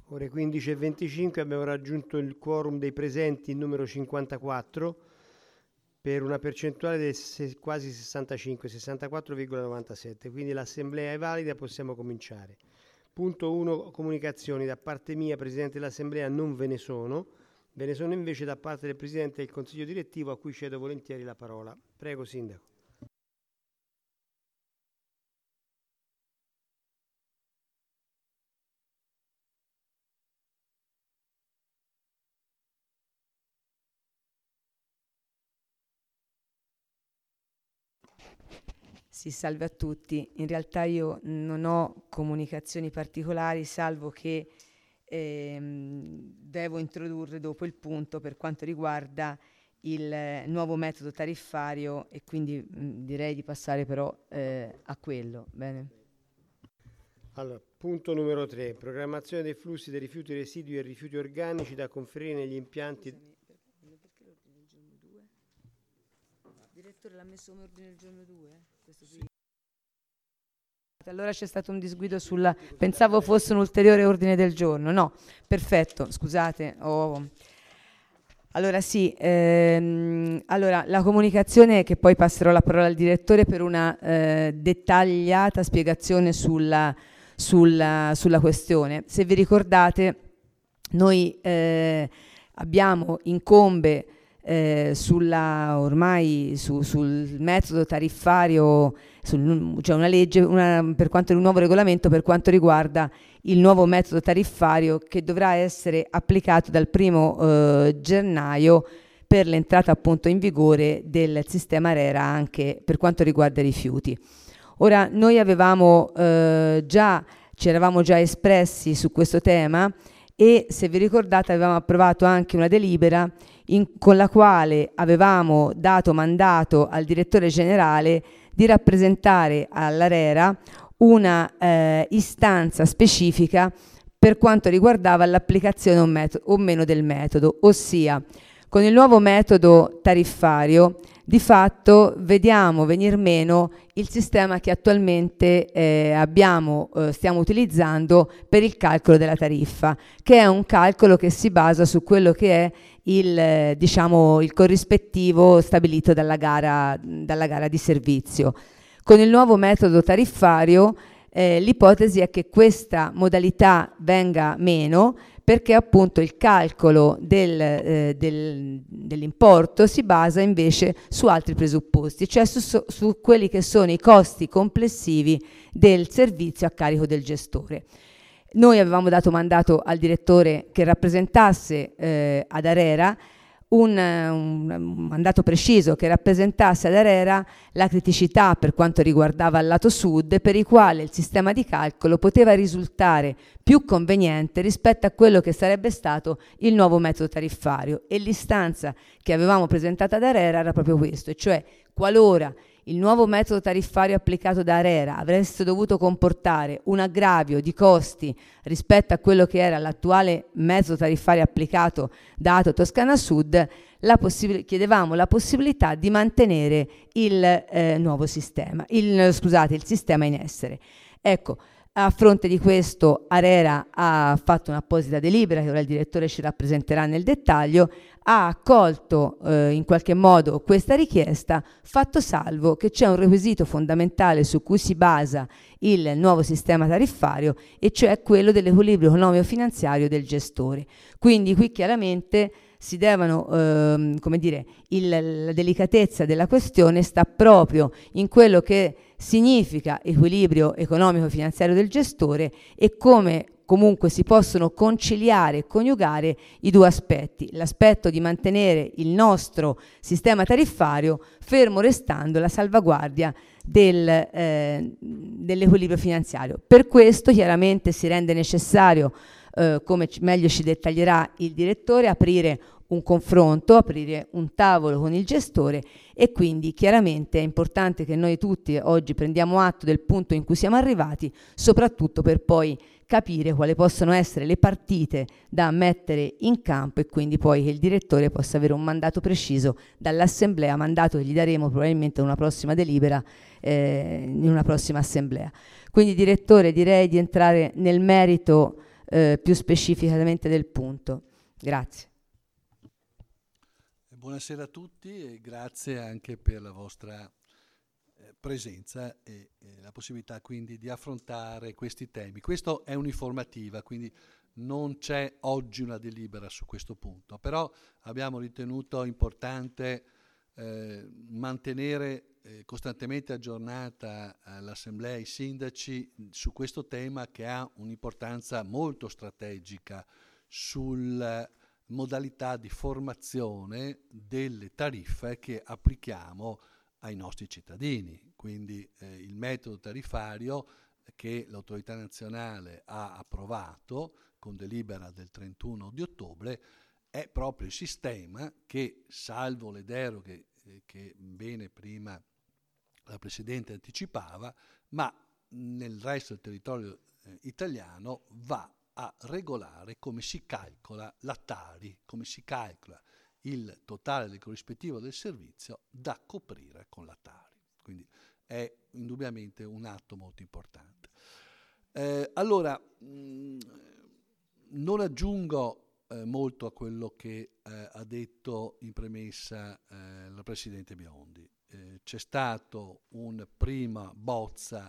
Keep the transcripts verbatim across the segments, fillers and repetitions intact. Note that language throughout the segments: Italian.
Ore quindici e venticinque abbiamo raggiunto il quorum dei presenti, il numero cinquantaquattro, per una percentuale del se- quasi sessantacinque, sessantaquattro virgola novantasette, quindi l'assemblea è valida, possiamo cominciare. Punto uno, comunicazioni. Da parte mia, Presidente dell'Assemblea, non ve ne sono, ve ne sono invece da parte del Presidente del Consiglio Direttivo, a cui cedo volentieri la parola. Prego, Sindaco. Sì, salve a tutti. In realtà io non ho comunicazioni particolari, salvo che ehm, devo introdurre dopo il punto per quanto riguarda il eh, nuovo metodo tariffario e quindi mh, direi di passare però eh, a quello. Bene. Allora, punto numero tre, programmazione dei flussi dei rifiuti residui e rifiuti organici da conferire negli impianti... Scusami, perché l'ordine del giorno due? Il direttore l'ha messo come ordine del giorno due? Questo sì. Allora c'è stato un disguido sulla... Pensavo fosse un ulteriore ordine del giorno. No, perfetto, scusate. Oh. Allora sì, ehm, allora la comunicazione, che poi passerò la parola al direttore per una eh, dettagliata spiegazione sulla, sulla, sulla questione. Se vi ricordate, noi eh, abbiamo incombe eh, sulla, ormai su, sul metodo tariffario, sul, cioè una legge, una, per quanto un nuovo regolamento per quanto riguarda il nuovo metodo tariffario che dovrà essere applicato dal primo eh, gennaio per l'entrata appunto in vigore del sistema ARERA anche per quanto riguarda i rifiuti. Ora, noi avevamo eh, già, ci eravamo già espressi su questo tema e, se vi ricordate, avevamo approvato anche una delibera in, con la quale avevamo dato mandato al direttore generale di rappresentare all'ARERA una eh, istanza specifica per quanto riguardava l'applicazione o, metodo, o meno del metodo, ossia con il nuovo metodo tariffario di fatto vediamo venir meno il sistema che attualmente eh, abbiamo, eh, stiamo utilizzando per il calcolo della tariffa, che è un calcolo che si basa su quello che è il, eh, diciamo, il corrispettivo stabilito dalla gara, dalla gara di servizio. Con il nuovo metodo tariffario eh, l'ipotesi è che questa modalità venga meno, perché appunto il calcolo del, eh, del, dell'importo si basa invece su altri presupposti, cioè su, su, su quelli che sono i costi complessivi del servizio a carico del gestore. Noi avevamo dato mandato al direttore che rappresentasse eh, ad ARERA Un, un, un mandato preciso che rappresentasse ad ARERA la criticità per quanto riguardava il lato sud, per il quale il sistema di calcolo poteva risultare più conveniente rispetto a quello che sarebbe stato il nuovo metodo tariffario, e l'istanza che avevamo presentato ad ARERA era proprio questo, e cioè qualora il nuovo metodo tariffario applicato da ARERA avesse dovuto comportare un aggravio di costi rispetto a quello che era l'attuale metodo tariffario applicato da ATO Toscana Sud, la possib- chiedevamo la possibilità di mantenere il eh, nuovo sistema, il, scusate, il sistema in essere. Ecco, a fronte di questo ARERA ha fatto un'apposita delibera che ora il direttore ci rappresenterà nel dettaglio, ha accolto eh, in qualche modo questa richiesta, fatto salvo che c'è un requisito fondamentale su cui si basa il nuovo sistema tariffario, e cioè quello dell'equilibrio economico-finanziario del gestore. Quindi qui chiaramente si devono, ehm, come dire, il, la delicatezza della questione sta proprio in quello che significa equilibrio economico-finanziario del gestore e come comunque si possono conciliare e coniugare i due aspetti, l'aspetto di mantenere il nostro sistema tariffario fermo restando la salvaguardia del, eh, dell'equilibrio finanziario. Per questo chiaramente si rende necessario, eh, come meglio ci dettaglierà il direttore, aprire un confronto, aprire un tavolo con il gestore, e quindi chiaramente è importante che noi tutti oggi prendiamo atto del punto in cui siamo arrivati, soprattutto per poi capire quali possono essere le partite da mettere in campo, e quindi poi che il direttore possa avere un mandato preciso dall'assemblea, mandato che gli daremo probabilmente in una prossima delibera, eh, in una prossima assemblea. Quindi, direttore, direi di entrare nel merito eh, più specificatamente del punto. Grazie. Buonasera a tutti e grazie anche per la vostra eh, presenza e, e la possibilità quindi di affrontare questi temi. Questo è un'informativa, quindi non c'è oggi una delibera su questo punto, però abbiamo ritenuto importante eh, mantenere eh, costantemente aggiornata eh, l'Assemblea e i sindaci su questo tema che ha un'importanza molto strategica sul modalità di formazione delle tariffe che applichiamo ai nostri cittadini. Quindi eh, il metodo tariffario che l'autorità nazionale ha approvato con delibera del trentuno di ottobre è proprio il sistema che, salvo le deroghe eh, che bene prima la Presidente anticipava, ma nel resto del territorio eh, italiano va a regolare come si calcola la Tari, come si calcola il totale del corrispettivo del servizio da coprire con la Tari. Quindi è indubbiamente un atto molto importante. Eh, allora, mh, non aggiungo eh, molto a quello che eh, ha detto in premessa eh, la Presidente Biondi. Eh, c'è stato un prima bozza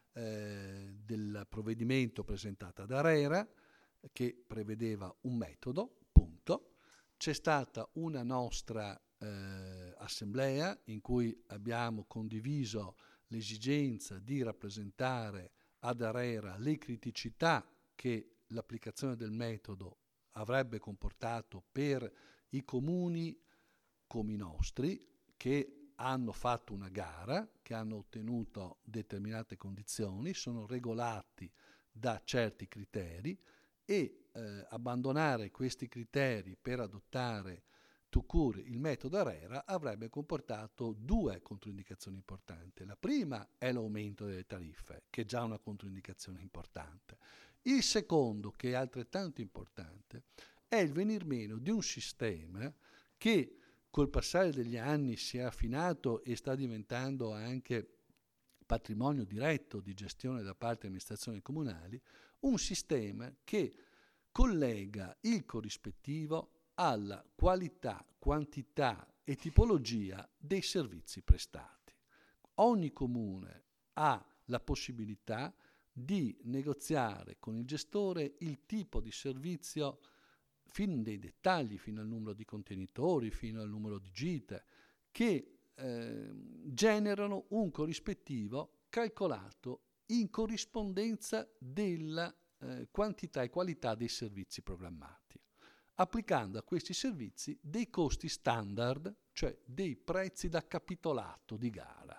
Eh, del provvedimento presentato da ARERA che prevedeva un metodo, punto. C'è stata una nostra eh, assemblea in cui abbiamo condiviso l'esigenza di rappresentare ad ARERA le criticità che l'applicazione del metodo avrebbe comportato per i comuni come i nostri, che hanno fatto una gara, che hanno ottenuto determinate condizioni, sono regolati da certi criteri e eh, abbandonare questi criteri per adottare tout court il metodo ARERA avrebbe comportato due controindicazioni importanti. La prima è l'aumento delle tariffe, che è già una controindicazione importante. Il secondo, che è altrettanto importante, è il venir meno di un sistema che col passare degli anni si è affinato e sta diventando anche patrimonio diretto di gestione da parte delle amministrazioni comunali, un sistema che collega il corrispettivo alla qualità, quantità e tipologia dei servizi prestati. Ogni comune ha la possibilità di negoziare con il gestore il tipo di servizio fino nei dettagli, fino al numero di contenitori, fino al numero di gite, che eh, generano un corrispettivo calcolato in corrispondenza della eh, quantità e qualità dei servizi programmati, applicando a questi servizi dei costi standard, cioè dei prezzi da capitolato di gara.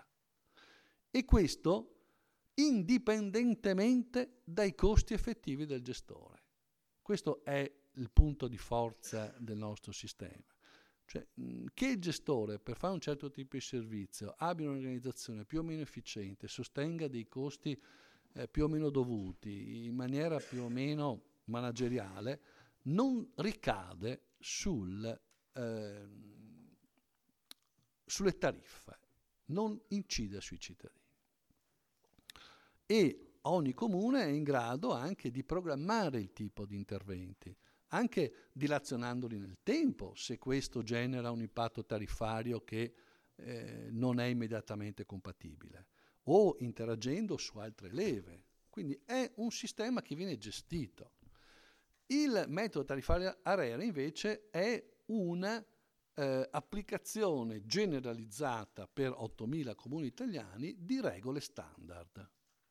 E questo indipendentemente dai costi effettivi del gestore. Questo è il punto di forza del nostro sistema. Cioè, che il gestore per fare un certo tipo di servizio abbia un'organizzazione più o meno efficiente, sostenga dei costi eh, più o meno dovuti, in maniera più o meno manageriale, non ricade sul, eh, sulle tariffe, non incide sui cittadini. E ogni comune è in grado anche di programmare il tipo di interventi, anche dilazionandoli nel tempo, se questo genera un impatto tariffario che eh, non è immediatamente compatibile, o interagendo su altre leve. Quindi è un sistema che viene gestito. Il metodo tariffario ARERA invece è una eh, applicazione generalizzata per ottomila comuni italiani di regole standard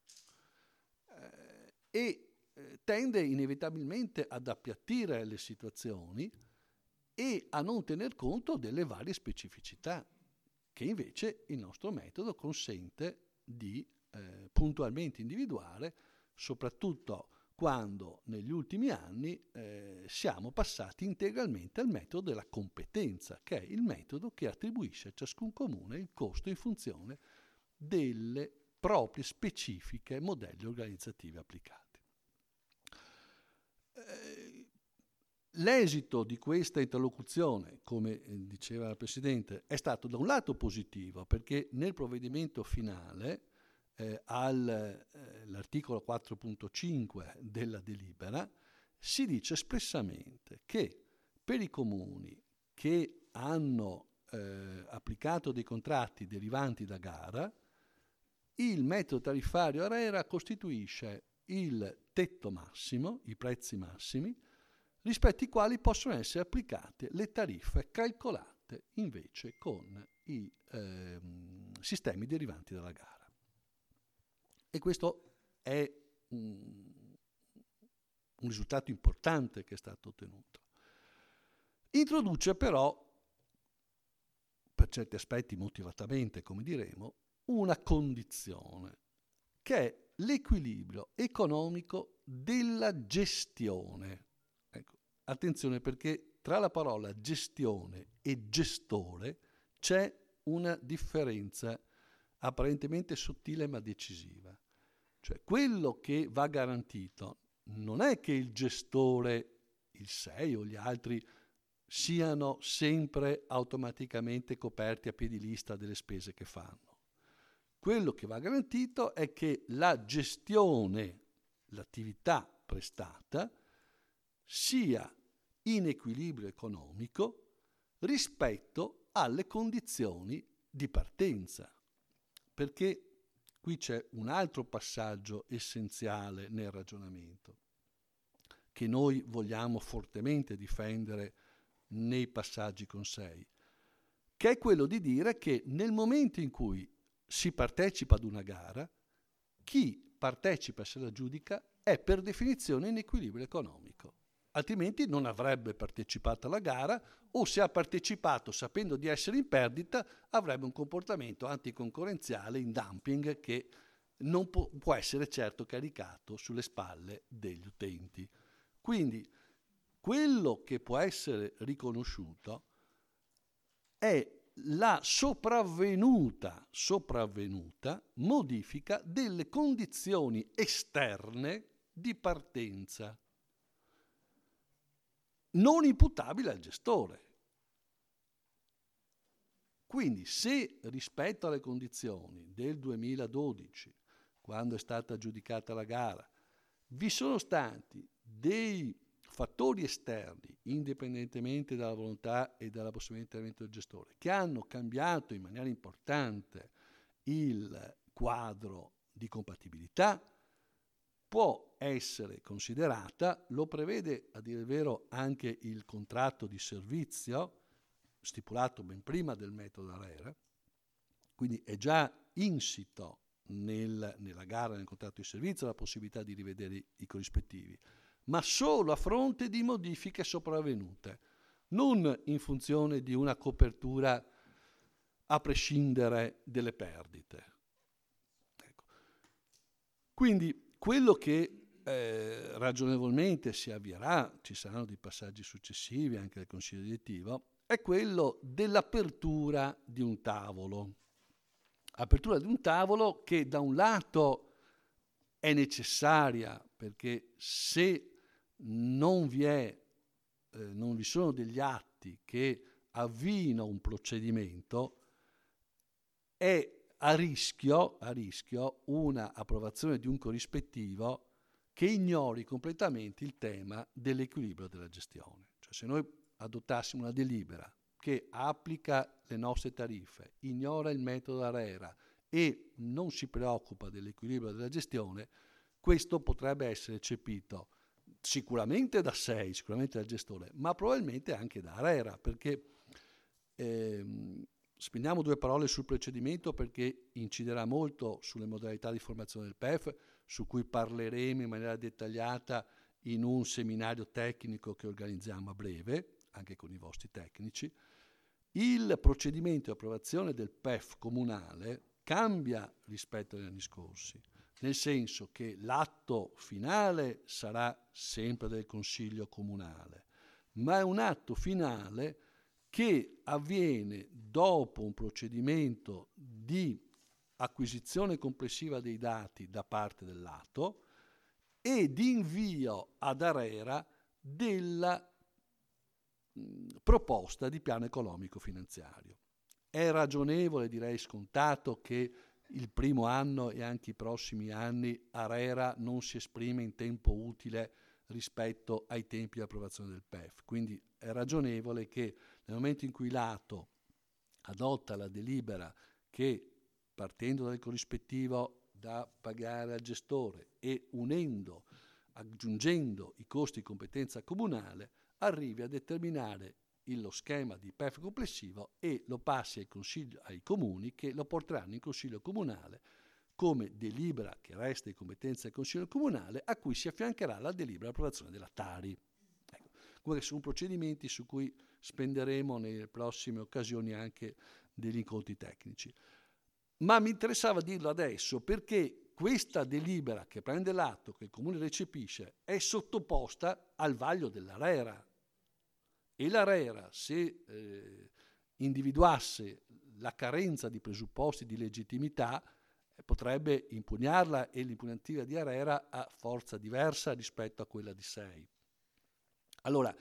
eh, e tende inevitabilmente ad appiattire le situazioni e a non tener conto delle varie specificità che invece il nostro metodo consente di eh, puntualmente individuare, soprattutto quando negli ultimi anni eh, siamo passati integralmente al metodo della competenza, che è il metodo che attribuisce a ciascun comune il costo in funzione delle proprie specifiche modelli organizzativi applicati. L'esito di questa interlocuzione, come diceva la Presidente, è stato da un lato positivo, perché nel provvedimento finale eh, all'articolo eh, quattro punto cinque della delibera si dice espressamente che per i comuni che hanno eh, applicato dei contratti derivanti da gara, il metodo tariffario ARERA costituisce il tetto massimo, i prezzi massimi, rispetto ai quali possono essere applicate le tariffe calcolate invece con i eh, sistemi derivanti dalla gara. E questo è un, un risultato importante che è stato ottenuto. Introduce però, per certi aspetti motivatamente, come diremo, una condizione, che è l'equilibrio economico della gestione. Ecco, attenzione, perché tra la parola gestione e gestore c'è una differenza apparentemente sottile ma decisiva. Cioè, quello che va garantito non è che il gestore, il S E I o gli altri, siano sempre automaticamente coperti a piedi lista delle spese che fanno. Quello che va garantito è che la gestione, l'attività prestata, sia in equilibrio economico rispetto alle condizioni di partenza. Perché qui c'è un altro passaggio essenziale nel ragionamento, che noi vogliamo fortemente difendere nei passaggi con sei, che è quello di dire che nel momento in cui si partecipa ad una gara, chi partecipa e se la giudica è per definizione in equilibrio economico, altrimenti non avrebbe partecipato alla gara, o se ha partecipato sapendo di essere in perdita avrebbe un comportamento anticoncorrenziale in dumping che non può, può essere certo caricato sulle spalle degli utenti. Quindi quello che può essere riconosciuto è la sopravvenuta, sopravvenuta modifica delle condizioni esterne di partenza, non imputabile al gestore. Quindi se rispetto alle condizioni del duemiladodici, quando è stata aggiudicata la gara, vi sono stati dei fattori esterni, indipendentemente dalla volontà e dalla possibilità di intervento del gestore, che hanno cambiato in maniera importante il quadro di compatibilità, può essere considerata, lo prevede a dire il vero anche il contratto di servizio, stipulato ben prima del metodo ARERA, quindi è già insito nel, nella gara, nel contratto di servizio, la possibilità di rivedere i, i corrispettivi, ma solo a fronte di modifiche sopravvenute, non in funzione di una copertura a prescindere dalle perdite. Ecco. Quindi quello che eh, ragionevolmente si avvierà, ci saranno dei passaggi successivi anche del Consiglio direttivo, è quello dell'apertura di un tavolo. Apertura di un tavolo che da un lato è necessaria, perché se non vi è, eh, non vi sono degli atti che avviino un procedimento, è a rischio, a rischio una approvazione di un corrispettivo che ignori completamente il tema dell'equilibrio della gestione. Cioè, se noi adottassimo una delibera che applica le nostre tariffe, ignora il metodo ARERA e non si preoccupa dell'equilibrio della gestione, questo potrebbe essere eccepito sicuramente da S E I, sicuramente dal gestore, ma probabilmente anche da ARERA, perché ehm, spendiamo due parole sul procedimento perché inciderà molto sulle modalità di formazione del P E F, su cui parleremo in maniera dettagliata in un seminario tecnico che organizziamo a breve, anche con i vostri tecnici. Il procedimento di approvazione del P E F comunale cambia rispetto agli anni scorsi, nel senso che l'atto finale sarà sempre del Consiglio comunale, ma è un atto finale che avviene dopo un procedimento di acquisizione complessiva dei dati da parte dell'atto e di invio ad ARERA della mh, proposta di piano economico finanziario. È ragionevole, direi scontato, che il primo anno e anche i prossimi anni ARERA non si esprime in tempo utile rispetto ai tempi di approvazione del P E F. Quindi è ragionevole che nel momento in cui l'Ato adotta la delibera che, partendo dal corrispettivo da pagare al gestore e unendo, aggiungendo i costi di competenza comunale, arrivi a determinare lo schema di P E F complessivo e lo passi ai, consigli, ai comuni, che lo porteranno in consiglio comunale come delibera che resta di competenza del consiglio comunale, a cui si affiancherà la delibera approvazione della Tari. Ecco, come sono procedimenti su cui spenderemo nelle prossime occasioni anche degli incontri tecnici. Ma mi interessava dirlo adesso perché questa delibera che prende l'atto, che il comune recepisce, è sottoposta al vaglio dell'ARERA. E l'ARERA, se eh, individuasse la carenza di presupposti di legittimità, eh, potrebbe impugnarla, e l'impugnativa di ARERA ha forza diversa rispetto a quella di S E I. Allora,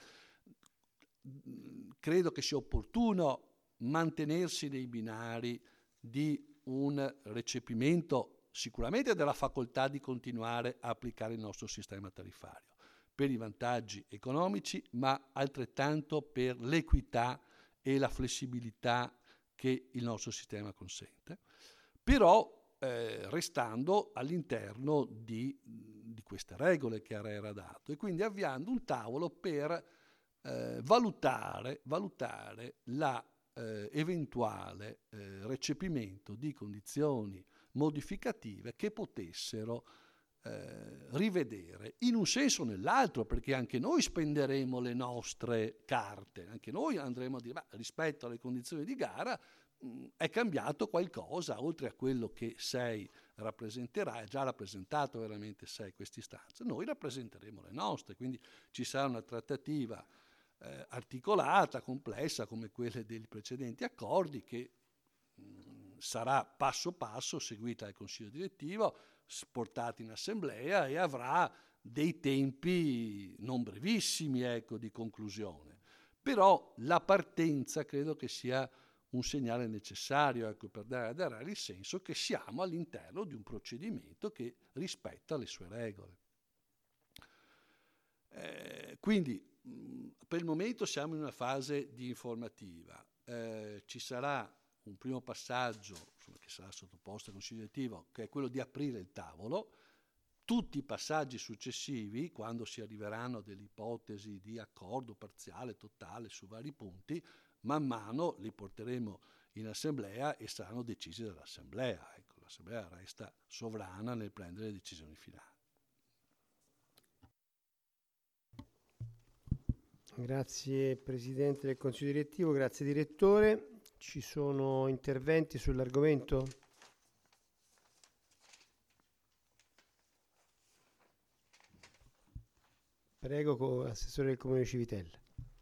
credo che sia opportuno mantenersi nei binari di un recepimento sicuramente della facoltà di continuare a applicare il nostro sistema tariffario per i vantaggi economici, ma altrettanto per l'equità e la flessibilità che il nostro sistema consente, però eh, restando all'interno di, di queste regole che ARERA ha dato, e quindi avviando un tavolo per eh, valutare, valutare la Eh, eventuale eh, recepimento di condizioni modificative che potessero eh, rivedere in un senso o nell'altro, perché anche noi spenderemo le nostre carte, anche noi andremo a dire ma rispetto alle condizioni di gara mh, è cambiato qualcosa, oltre a quello che S E I rappresenterà, è già rappresentato veramente S E I questa istanza, noi rappresenteremo le nostre, quindi ci sarà una trattativa Eh, articolata, complessa come quelle dei precedenti accordi, che mh, sarà passo passo seguita dal Consiglio direttivo, portata in assemblea e avrà dei tempi non brevissimi, ecco, di conclusione. Però la partenza credo che sia un segnale necessario, ecco, per dare ad ARERA il senso che siamo all'interno di un procedimento che rispetta le sue regole. Eh, quindi per il momento siamo in una fase di informativa, eh, ci sarà un primo passaggio, insomma, che sarà sottoposto al Consiglio direttivo, che è quello di aprire il tavolo. Tutti i passaggi successivi, quando si arriveranno a delle ipotesi di accordo parziale, totale su vari punti, man mano li porteremo in assemblea e saranno decisi dall'assemblea. Ecco, l'assemblea resta sovrana nel prendere le decisioni finali. Grazie Presidente del Consiglio direttivo, grazie Direttore. Ci sono interventi sull'argomento? Prego, Assessore del Comune di Civitella.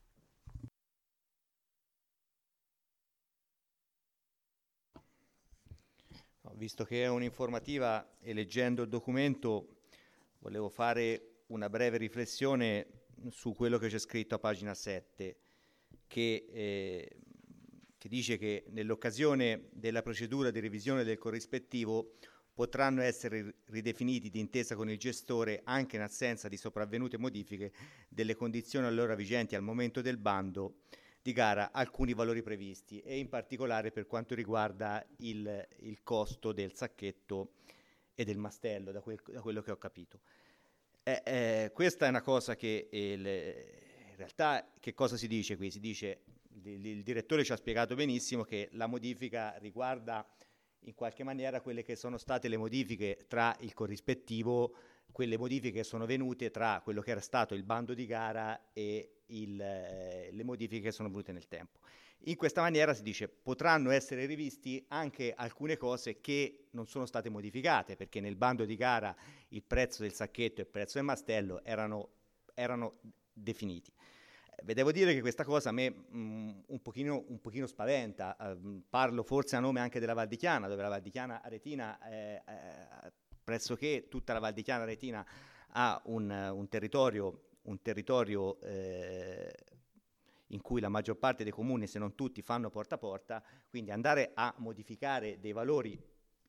No, visto che è un'informativa e leggendo il documento volevo fare una breve riflessione su quello che c'è scritto a pagina sette, che, eh, che dice che nell'occasione della procedura di revisione del corrispettivo potranno essere ridefiniti d'intesa con il gestore, anche in assenza di sopravvenute modifiche delle condizioni allora vigenti al momento del bando di gara, alcuni valori previsti, e in particolare per quanto riguarda il, il costo del sacchetto e del mastello, da, quel, da quello che ho capito. Eh, eh, questa è una cosa che eh, le, in realtà che cosa si dice qui? Si dice, il, il direttore ci ha spiegato benissimo che la modifica riguarda in qualche maniera quelle che sono state le modifiche tra il corrispettivo, quelle modifiche che sono venute tra quello che era stato il bando di gara e il, eh, le modifiche che sono venute nel tempo. In questa maniera si dice potranno essere rivisti anche alcune cose che non sono state modificate, perché nel bando di gara il prezzo del sacchetto e il prezzo del mastello erano, erano definiti. Eh, devo dire che questa cosa a me mh, un, pochino, un pochino spaventa. Uh, parlo forse a nome anche della Val di Chiana, dove la Val di Chiana Aretina, eh, eh, pressoché tutta la Val di Chiana Aretina ha un, un territorio, un territorio eh, in cui la maggior parte dei comuni, se non tutti, fanno porta a porta, quindi andare a modificare dei valori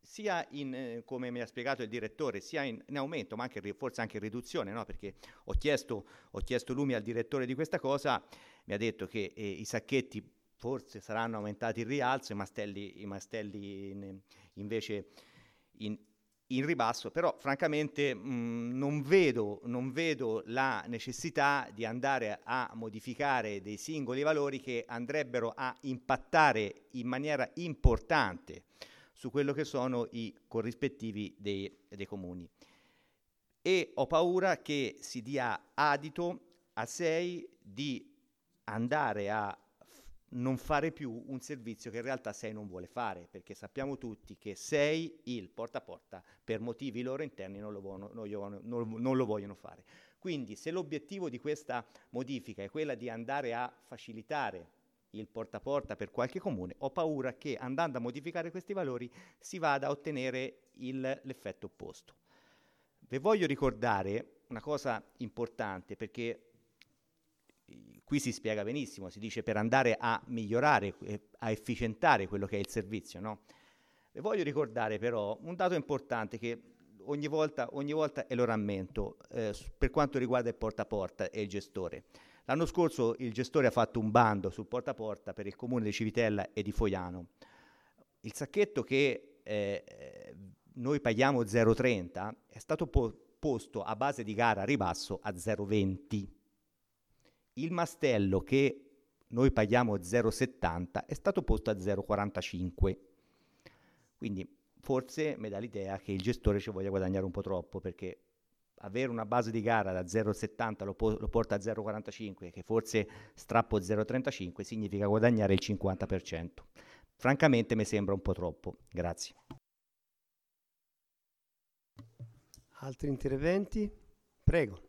sia in, eh, come mi ha spiegato il direttore, sia in, in aumento, ma anche, forse anche in riduzione, no? Perché ho chiesto, ho chiesto lumi al direttore di questa cosa, mi ha detto che eh, i sacchetti forse saranno aumentati in rialzo, i mastelli, i mastelli in, invece in, in ribasso, però francamente mh, non, vedo, non vedo la necessità di andare a modificare dei singoli valori che andrebbero a impattare in maniera importante su quello che sono i corrispettivi dei, dei comuni. E ho paura che si dia adito a sei di andare a non fare più un servizio che in realtà sei non vuole fare, perché sappiamo tutti che sei il porta a porta per motivi loro interni non lo, vogliono, non, non, non lo vogliono fare. Quindi se l'obiettivo di questa modifica è quella di andare a facilitare il porta a porta per qualche comune, ho paura che andando a modificare questi valori si vada a ottenere il, l'effetto opposto. Vi voglio ricordare una cosa importante, perché qui si spiega benissimo, si dice per andare a migliorare, a efficientare quello che è il servizio, no? Vi voglio ricordare però un dato importante che ogni volta, ogni volta e lo rammento, eh, per quanto riguarda il porta a porta e il gestore. L'anno scorso il gestore ha fatto un bando sul porta a porta per il comune di Civitella e di Fogliano. Il sacchetto che eh, noi paghiamo zero virgola trenta è stato po- posto a base di gara a ribasso a zero virgola venti. Il mastello che noi paghiamo zero virgola settanta è stato posto a zero virgola quarantacinque. Quindi forse mi dà l'idea che il gestore ci voglia guadagnare un po' troppo, perché avere una base di gara da zero virgola settanta lo, po- lo porta a zero virgola quarantacinque, che forse strappo zero virgola trentacinque, significa guadagnare il cinquanta per cento. Francamente mi sembra un po' troppo. Grazie. Altri interventi? Prego.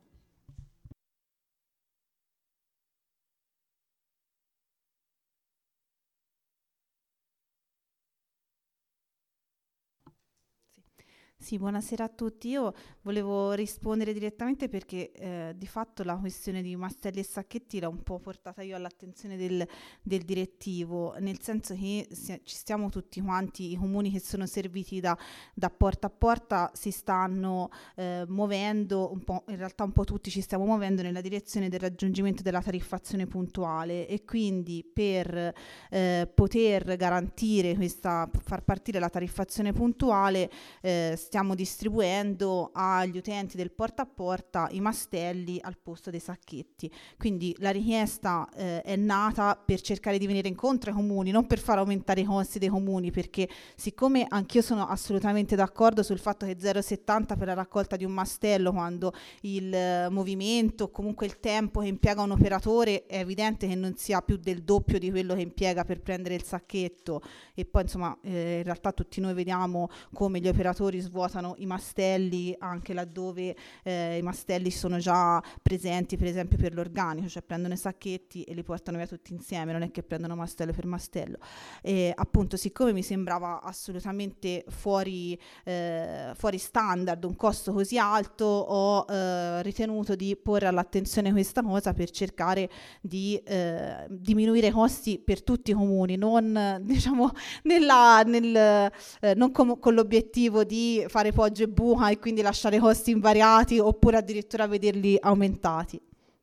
Sì, buonasera a tutti. Io volevo rispondere direttamente perché eh, di fatto la questione di mastelli e sacchetti l'ho un po' portata io all'attenzione del, del direttivo, nel senso che se, ci stiamo tutti quanti, i comuni che sono serviti da, da porta a porta si stanno eh, muovendo, un po', in realtà un po' tutti ci stiamo muovendo nella direzione del raggiungimento della tariffazione puntuale, e quindi per eh, poter garantire questa, far partire la tariffazione puntuale eh, stiamo distribuendo agli utenti del porta a porta i mastelli al posto dei sacchetti. Quindi la richiesta eh, è nata per cercare di venire incontro ai comuni, non per far aumentare i costi dei comuni, perché siccome anch'io sono assolutamente d'accordo sul fatto che zero virgola settanta per la raccolta di un mastello, quando il eh, movimento o comunque il tempo che impiega un operatore è evidente che non sia più del doppio di quello che impiega per prendere il sacchetto, e poi insomma eh, in realtà tutti noi vediamo come gli operatori svuotano i mastelli anche laddove eh, i mastelli sono già presenti, per esempio per l'organico, cioè prendono i sacchetti e li portano via tutti insieme, non è che prendono mastello per mastello. E appunto, siccome mi sembrava assolutamente fuori, eh, fuori standard un costo così alto, ho eh, ritenuto di porre all'attenzione questa cosa per cercare di eh, diminuire i costi per tutti i comuni, non diciamo nella, nel, eh, non com- con l'obiettivo di fare poggio e buca e quindi lasciare i costi invariati oppure addirittura vederli aumentati.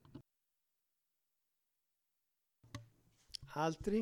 Altri?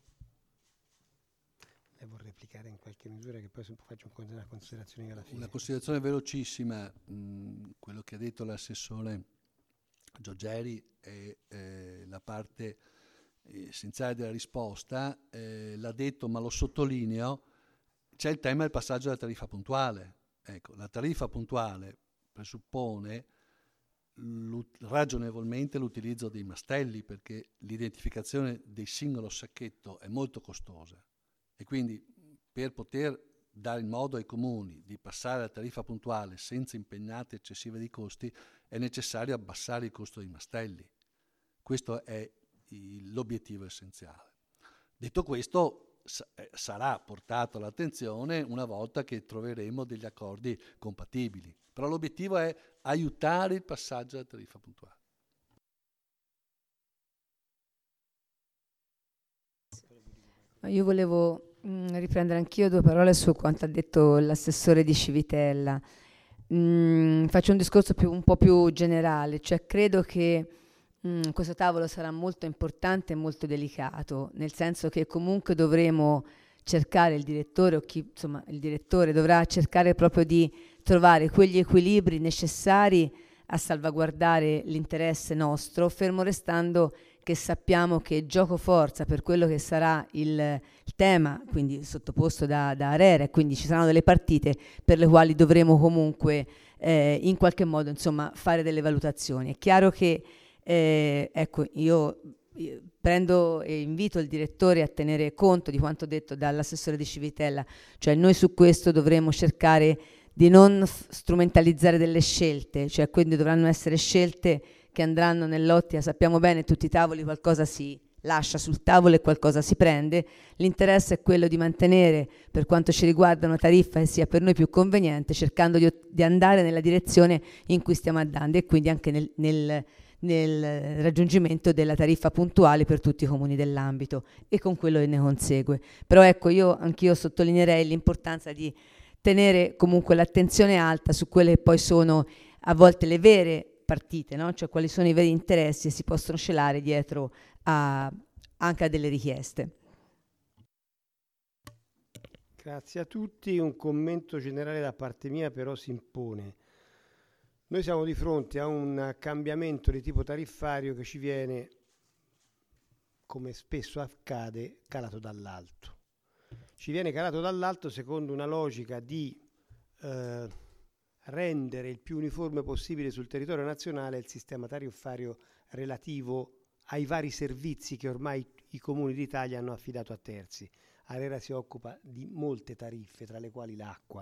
Devo replicare in qualche misura, che poi faccio una considerazione alla fine. Una considerazione velocissima, mh, quello che ha detto l'assessore Giorgeri è eh, la parte essenziale della risposta, eh, l'ha detto ma lo sottolineo, c'è il tema del passaggio della tariffa puntuale. Ecco, la tariffa puntuale presuppone ragionevolmente l'utilizzo dei mastelli, perché l'identificazione del singolo sacchetto è molto costosa, e quindi per poter dare il modo ai comuni di passare alla tariffa puntuale senza impegnate eccessive di costi è necessario abbassare il costo dei mastelli. Questo è il, l'obiettivo essenziale. Detto questo, sarà portato all'attenzione una volta che troveremo degli accordi compatibili, però l'obiettivo è aiutare il passaggio alla tariffa puntuale. Io volevo mm, riprendere anch'io due parole su quanto ha detto l'assessore di Civitella. Mm, faccio un discorso più, un po' più generale, cioè credo che mm, questo tavolo sarà molto importante e molto delicato, nel senso che comunque dovremo cercare, il direttore o chi, insomma, il direttore dovrà cercare proprio di trovare quegli equilibri necessari a salvaguardare l'interesse nostro, fermo restando che sappiamo che gioco forza per quello che sarà il, il tema, quindi sottoposto da, da ARERA, quindi ci saranno delle partite per le quali dovremo comunque eh, in qualche modo, insomma, fare delle valutazioni. È chiaro che eh, ecco, io io prendo e invito il direttore a tenere conto di quanto detto dall'assessore di Civitella, cioè noi su questo dovremo cercare di non f- strumentalizzare delle scelte, cioè quindi dovranno essere scelte che andranno nell'ottica, sappiamo bene, tutti i tavoli qualcosa si lascia sul tavolo e qualcosa si prende, l'interesse è quello di mantenere, per quanto ci riguarda, una tariffa che sia per noi più conveniente, cercando di, di andare nella direzione in cui stiamo andando e quindi anche nel, nel nel raggiungimento della tariffa puntuale per tutti i comuni dell'ambito e con quello che ne consegue. Però ecco, io anch'io sottolineerei l'importanza di tenere comunque l'attenzione alta su quelle che poi sono a volte le vere partite, no? Cioè quali sono i veri interessi che si possono celare dietro a, anche a delle richieste. Grazie a tutti, un commento generale da parte mia però si impone. Noi siamo di fronte a un cambiamento di tipo tariffario che ci viene, come spesso accade, calato dall'alto. Ci viene calato dall'alto secondo una logica di eh, rendere il più uniforme possibile sul territorio nazionale il sistema tariffario relativo ai vari servizi che ormai i comuni d'Italia hanno affidato a terzi. ARERA si occupa di molte tariffe, tra le quali l'acqua.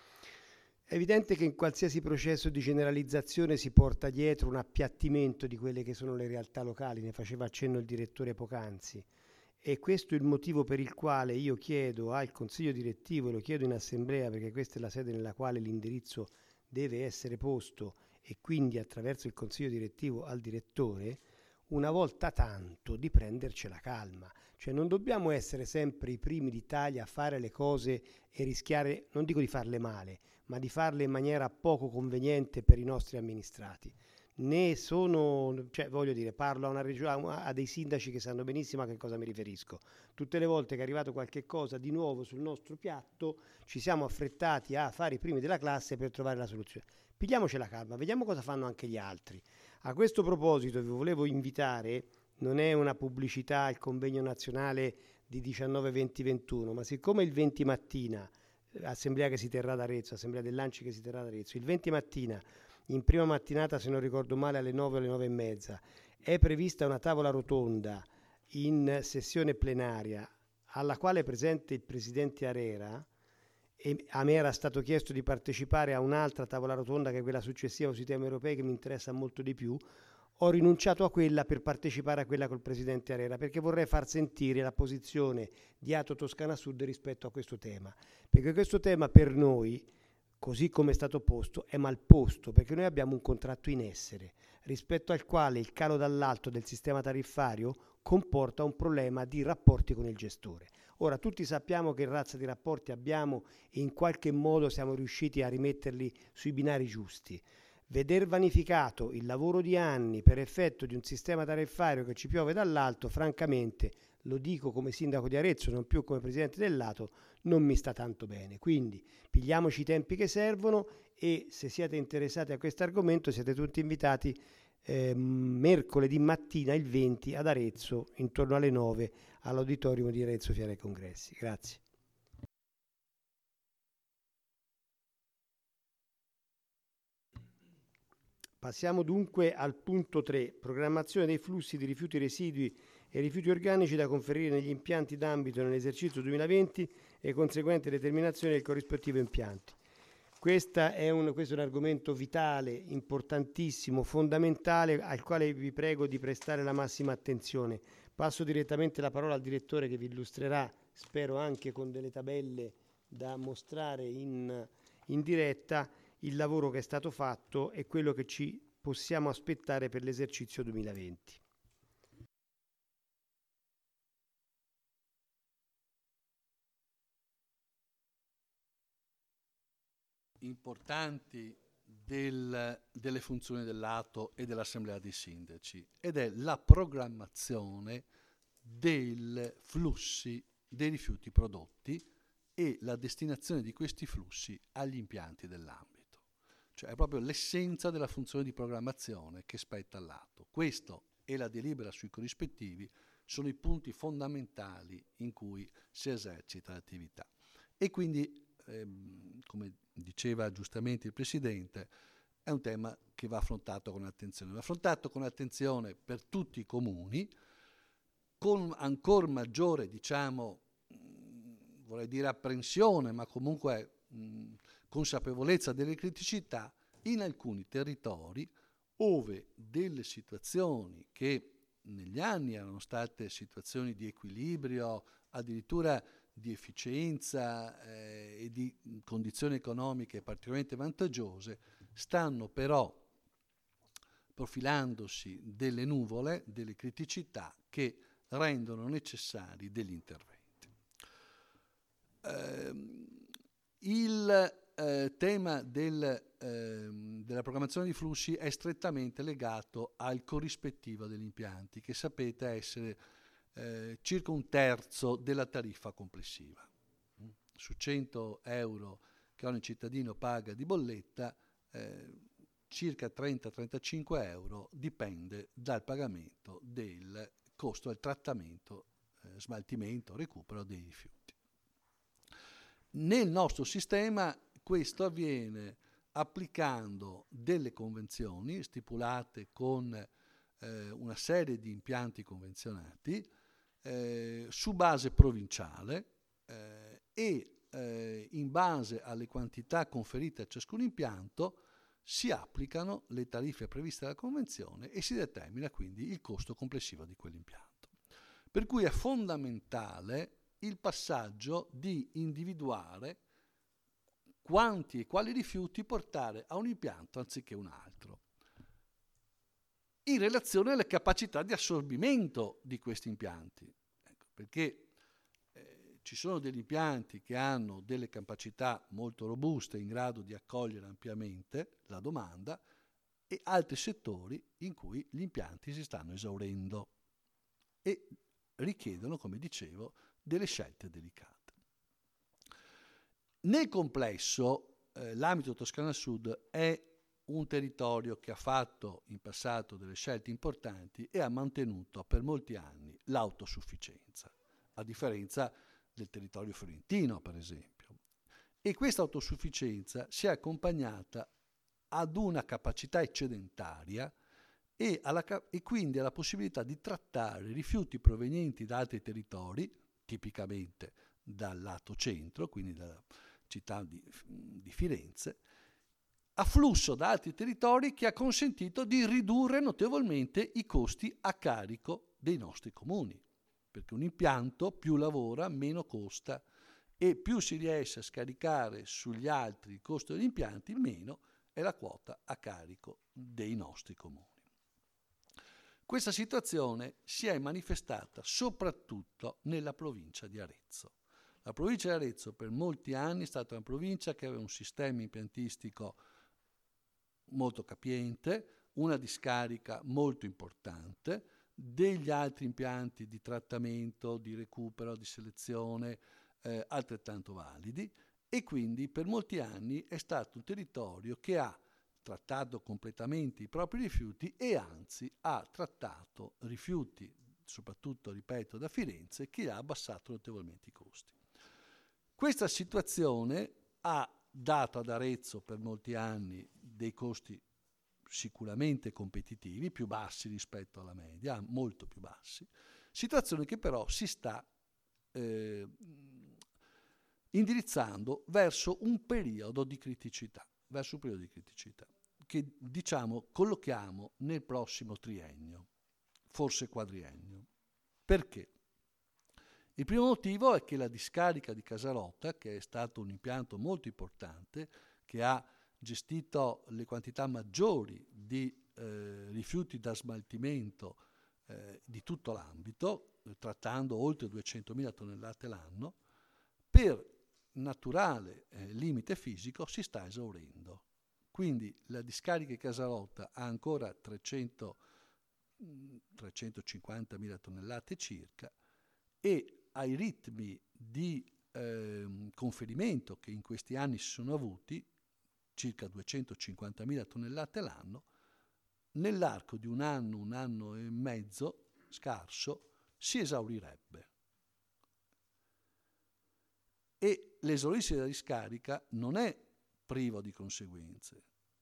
È evidente che in qualsiasi processo di generalizzazione si porta dietro un appiattimento di quelle che sono le realtà locali, ne faceva accenno il direttore poc'anzi, e questo è il motivo per il quale io chiedo al Consiglio direttivo, e lo chiedo in assemblea perché questa è la sede nella quale l'indirizzo deve essere posto, e quindi attraverso il Consiglio direttivo al direttore, una volta tanto di prendercela calma. Cioè non dobbiamo essere sempre i primi d'Italia a fare le cose e rischiare, non dico di farle male, ma di farle in maniera poco conveniente per i nostri amministrati. Ne sono, cioè voglio dire, parlo a una regione, a dei sindaci che sanno benissimo a che cosa mi riferisco. Tutte le volte che è arrivato qualche cosa di nuovo sul nostro piatto, ci siamo affrettati a fare i primi della classe per trovare la soluzione. Pigliamoci la calma, vediamo cosa fanno anche gli altri. A questo proposito vi volevo invitare, non è una pubblicità al convegno nazionale di diciannove, venti, ventuno, ma siccome il venti mattina, assemblea che si terrà ad Arezzo, assemblea dell'Anci che si terrà ad Arezzo, il venti mattina, in prima mattinata, se non ricordo male, alle nove o alle nove e mezza, è prevista una tavola rotonda in sessione plenaria, alla quale è presente il presidente ARERA, e a me era stato chiesto di partecipare a un'altra tavola rotonda che è quella successiva sui temi europei, che mi interessa molto di più. Ho rinunciato a quella per partecipare a quella col presidente ARERA, perché vorrei far sentire la posizione di Ato Toscana Sud rispetto a questo tema, perché questo tema per noi, così come è stato posto, è mal posto, perché noi abbiamo un contratto in essere rispetto al quale il calo dall'alto del sistema tariffario comporta un problema di rapporti con il gestore. Ora, tutti sappiamo che razza di rapporti abbiamo e in qualche modo siamo riusciti a rimetterli sui binari giusti. Veder vanificato il lavoro di anni per effetto di un sistema tariffario che ci piove dall'alto, francamente, lo dico come sindaco di Arezzo, non più come presidente del Lato, non mi sta tanto bene. Quindi pigliamoci i tempi che servono, e se siete interessati a questo argomento siete tutti invitati eh, mercoledì mattina il venti ad Arezzo intorno alle nove all'auditorium di Arezzo Fiera e Congressi. Grazie. Passiamo dunque al punto tre, programmazione dei flussi di rifiuti residui e rifiuti organici da conferire negli impianti d'ambito nell'esercizio duemilaventi e conseguente determinazione del corrispettivo impianti. Questa è un, questo è un argomento vitale, importantissimo, fondamentale, al quale vi prego di prestare la massima attenzione. Passo direttamente la parola al direttore che vi illustrerà, spero anche con delle tabelle da mostrare in, in diretta, il lavoro che è stato fatto e quello che ci possiamo aspettare per l'esercizio duemilaventi. importanti del, delle funzioni dell'A T O e dell'Assemblea dei Sindaci, ed è la programmazione dei flussi dei rifiuti prodotti e la destinazione di questi flussi agli impianti dell'ambito. Cioè è proprio l'essenza della funzione di programmazione che spetta all'A T O. Questo e la delibera sui corrispettivi sono i punti fondamentali in cui si esercita l'attività. E quindi, ehm, come diceva giustamente il Presidente, è un tema che va affrontato con attenzione. Va affrontato con attenzione per tutti i comuni, con ancora maggiore, diciamo, mh, vorrei dire apprensione, ma comunque mh, consapevolezza delle criticità in alcuni territori ove delle situazioni che negli anni erano state situazioni di equilibrio, addirittura di efficienza eh, e di condizioni economiche particolarmente vantaggiose, stanno però profilandosi delle nuvole, delle criticità che rendono necessari degli interventi. Eh, il eh, tema del, eh, della programmazione di flussi è strettamente legato al corrispettivo degli impianti, che sapete essere eh, circa un terzo della tariffa complessiva. Su cento euro che ogni cittadino paga di bolletta, eh, circa trenta trentacinque euro dipende dal pagamento del costo del trattamento, eh, smaltimento, recupero dei rifiuti. Nel nostro sistema questo avviene applicando delle convenzioni stipulate con eh, una serie di impianti convenzionati eh, su base provinciale eh, e eh, in base alle quantità conferite a ciascun impianto si applicano le tariffe previste dalla convenzione e si determina quindi il costo complessivo di quell'impianto. Per cui è fondamentale il passaggio di individuare quanti e quali rifiuti portare a un impianto anziché un altro, in relazione alle capacità di assorbimento di questi impianti. Ecco, perché eh, ci sono degli impianti che hanno delle capacità molto robuste in grado di accogliere ampiamente la domanda e altri settori in cui gli impianti si stanno esaurendo e richiedono, come dicevo, delle scelte delicate. Nel complesso eh, l'ambito Toscana Sud è un territorio che ha fatto in passato delle scelte importanti e ha mantenuto per molti anni l'autosufficienza, a differenza del territorio fiorentino, per esempio. E questa autosufficienza si è accompagnata ad una capacità eccedentaria e, alla, e quindi alla possibilità di trattare rifiuti provenienti da altri territori, tipicamente dal lato centro, quindi dalla città di, di Firenze, a flusso da altri territori, che ha consentito di ridurre notevolmente i costi a carico dei nostri comuni, perché un impianto più lavora, meno costa, e più si riesce a scaricare sugli altri il costo degli impianti, meno è la quota a carico dei nostri comuni. Questa situazione si è manifestata soprattutto nella provincia di Arezzo. La provincia di Arezzo per molti anni è stata una provincia che aveva un sistema impiantistico molto capiente, una discarica molto importante, degli altri impianti di trattamento, di recupero, di selezione eh, altrettanto validi, e quindi per molti anni è stato un territorio che ha trattato completamente i propri rifiuti e anzi ha trattato rifiuti, soprattutto, ripeto, da Firenze, che ha abbassato notevolmente i costi. Questa situazione ha dato ad Arezzo per molti anni dei costi sicuramente competitivi, più bassi rispetto alla media, molto più bassi, situazione che però si sta eh, indirizzando verso un periodo di criticità, verso un periodo di criticità, che diciamo collochiamo nel prossimo triennio, forse quadriennio. Perché? Il primo motivo è che la discarica di Casarotta, che è stato un impianto molto importante, che ha gestito le quantità maggiori di eh, rifiuti da smaltimento eh, di tutto l'ambito, eh, trattando oltre duecentomila tonnellate l'anno, per naturale eh, limite fisico si sta esaurendo. Quindi la discarica di Casarotta ha ancora trecento, trecentocinquantamila tonnellate circa, e ai ritmi di eh, conferimento che in questi anni si sono avuti, circa duecentocinquantamila tonnellate l'anno, nell'arco di un anno, un anno e mezzo scarso, si esaurirebbe. E l'esaurirsi della discarica non è privo di conseguenze.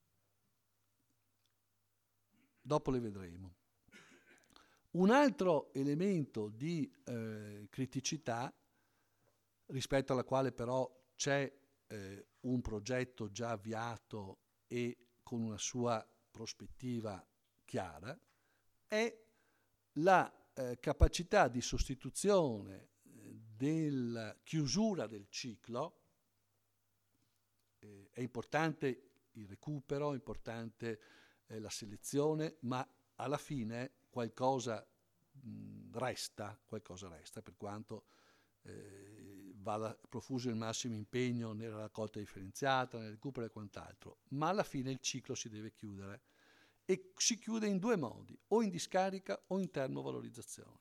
Dopo le vedremo. Un altro elemento di eh, criticità, rispetto alla quale però c'è eh, un progetto già avviato e con una sua prospettiva chiara, è la eh, capacità di sostituzione eh, della chiusura del ciclo. Eh, è importante il recupero, è importante eh, la selezione, ma alla fine qualcosa mh, resta, qualcosa resta, per quanto eh, vada profuso il massimo impegno nella raccolta differenziata, nel recupero e quant'altro, ma alla fine il ciclo si deve chiudere e si chiude in due modi, o in discarica o in termovalorizzazione.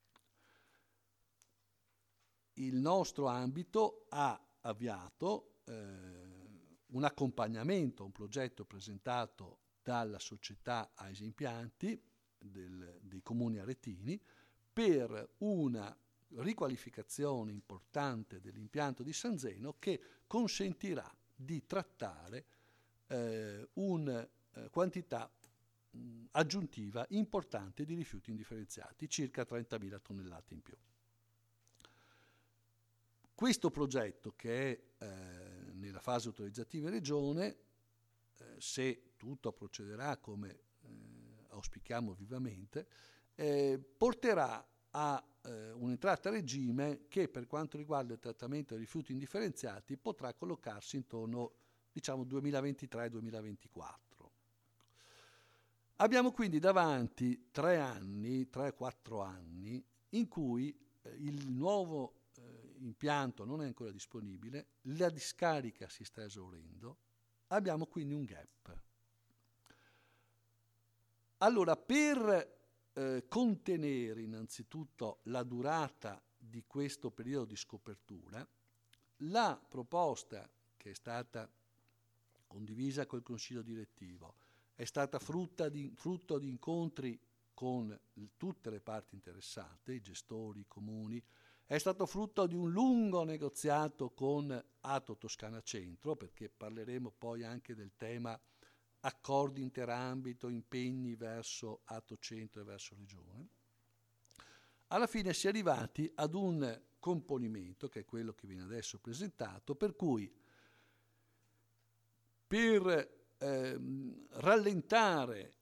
Il nostro ambito ha avviato eh, un accompagnamento, un progetto presentato dalla società Asia Impianti del, dei comuni aretini per una riqualificazione importante dell'impianto di San Zeno che consentirà di trattare eh, una eh, quantità mh, aggiuntiva importante di rifiuti indifferenziati, circa trentamila tonnellate in più. Questo progetto, che è eh, nella fase autorizzativa in regione, eh, se tutto procederà come eh, auspichiamo vivamente, eh, porterà a eh, un'entrata a regime che, per quanto riguarda il trattamento dei rifiuti indifferenziati, potrà collocarsi intorno, diciamo, duemilaventitré duemilaventiquattro. Abbiamo quindi davanti tre anni, tre quattro anni, in cui eh, il nuovo impianto non è ancora disponibile, la discarica si sta esaurendo, abbiamo quindi un gap. Allora, per eh, contenere innanzitutto la durata di questo periodo di scopertura, la proposta che è stata condivisa col Consiglio direttivo è stata frutta di, frutto di incontri con tutte le parti interessate, i gestori, i comuni, è stato frutto di un lungo negoziato con Ato Toscana Centro, perché parleremo poi anche del tema accordi interambito, impegni verso Ato Centro e verso Regione. Alla fine si è arrivati ad un componimento, che è quello che viene adesso presentato, per cui per ehm, rallentare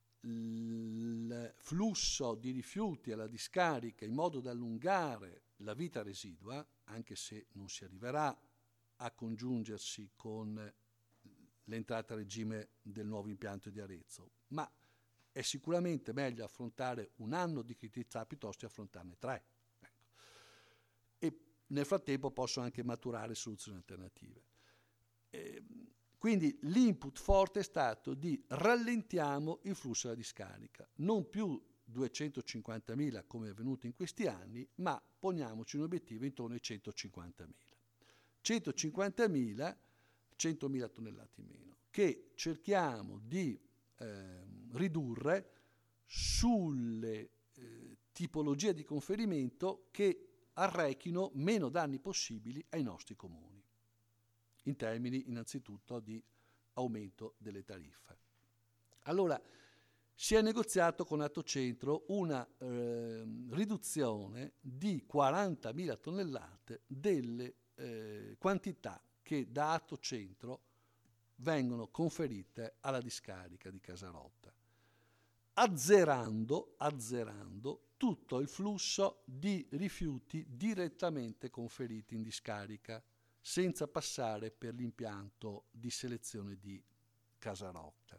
il flusso di rifiuti alla discarica in modo da allungare la vita residua, anche se non si arriverà a congiungersi con l'entrata a regime del nuovo impianto di Arezzo, ma è sicuramente meglio affrontare un anno di criticità piuttosto che affrontarne tre. Ecco. E nel frattempo possono anche maturare soluzioni alternative. E quindi l'input forte è stato di rallentiamo il flusso della discarica, non più duecentocinquantamila come è avvenuto in questi anni, ma poniamoci un obiettivo intorno ai centocinquantamila. centocinquantamila, centomila tonnellate in meno, che cerchiamo di eh, ridurre sulle eh, tipologie di conferimento che arrechino meno danni possibili ai nostri comuni, in termini innanzitutto di aumento delle tariffe. Allora, si è negoziato con Ato Centro una eh, riduzione di quarantamila tonnellate delle eh, quantità che da Ato Centro vengono conferite alla discarica di Casarotta, azzerando, azzerando tutto il flusso di rifiuti direttamente conferiti in discarica, senza passare per l'impianto di selezione di Casarotta.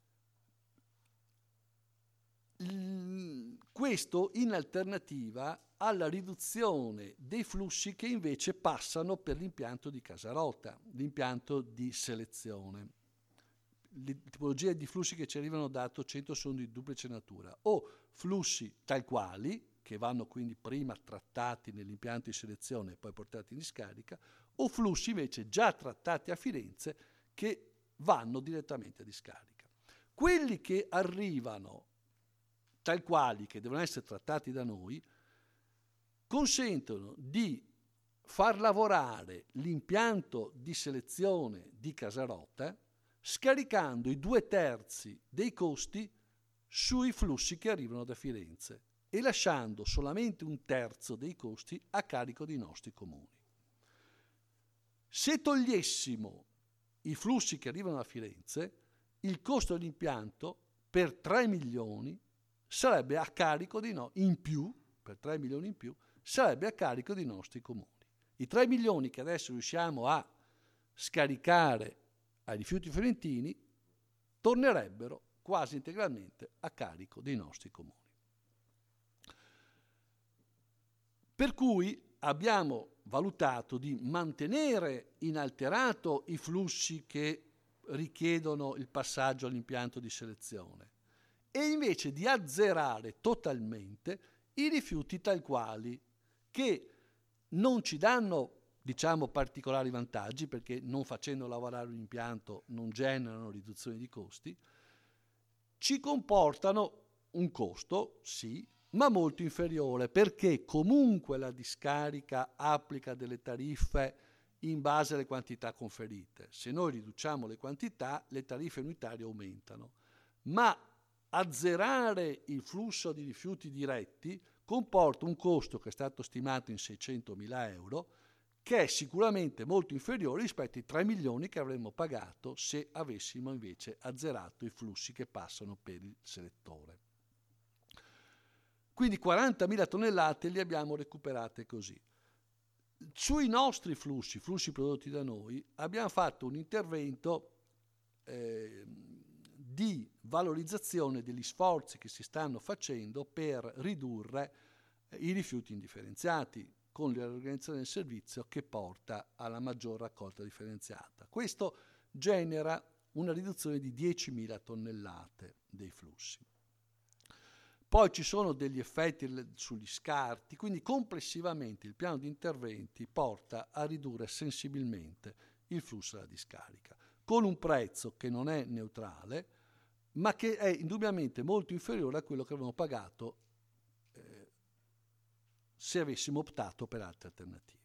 Questo in alternativa alla riduzione dei flussi che invece passano per l'impianto di Casarota, l'impianto di selezione. Le tipologie di flussi che ci arrivano da Attocento sono di duplice natura, o flussi tal quali, che vanno quindi prima trattati nell'impianto di selezione e poi portati in discarica, o flussi invece già trattati a Firenze che vanno direttamente a discarica. Quelli che arrivano tal quali, che devono essere trattati da noi, consentono di far lavorare l'impianto di selezione di Casarota scaricando i due terzi dei costi sui flussi che arrivano da Firenze e lasciando solamente un terzo dei costi a carico dei nostri comuni. Se togliessimo i flussi che arrivano da Firenze, il costo dell'impianto per tre milioni sarebbe a carico di no, in più, per tre milioni in più, sarebbe a carico dei nostri comuni. I tre milioni che adesso riusciamo a scaricare ai rifiuti fiorentini tornerebbero quasi integralmente a carico dei nostri comuni. Per cui abbiamo valutato di mantenere inalterato i flussi che richiedono il passaggio all'impianto di selezione e invece di azzerare totalmente i rifiuti tal quali, che non ci danno, diciamo, particolari vantaggi, perché non facendo lavorare un impianto non generano riduzioni di costi, ci comportano un costo, sì, ma molto inferiore, perché comunque la discarica applica delle tariffe in base alle quantità conferite. Se noi riduciamo le quantità, le tariffe unitarie aumentano, ma azzerare il flusso di rifiuti diretti comporta un costo che è stato stimato in seicentomila euro, che è sicuramente molto inferiore rispetto ai tre milioni che avremmo pagato se avessimo invece azzerato i flussi che passano per il selettore. Quindi quarantamila tonnellate li abbiamo recuperate così. Sui nostri flussi, flussi prodotti da noi, abbiamo fatto un intervento eh, di valorizzazione degli sforzi che si stanno facendo per ridurre eh, i rifiuti indifferenziati, con la riorganizzazione del servizio che porta alla maggior raccolta differenziata. Questo genera una riduzione di diecimila tonnellate dei flussi. Poi ci sono degli effetti sugli scarti, quindi complessivamente il piano di interventi porta a ridurre sensibilmente il flusso della discarica, con un prezzo che non è neutrale, ma che è indubbiamente molto inferiore a quello che avevamo pagato eh, se avessimo optato per altre alternative.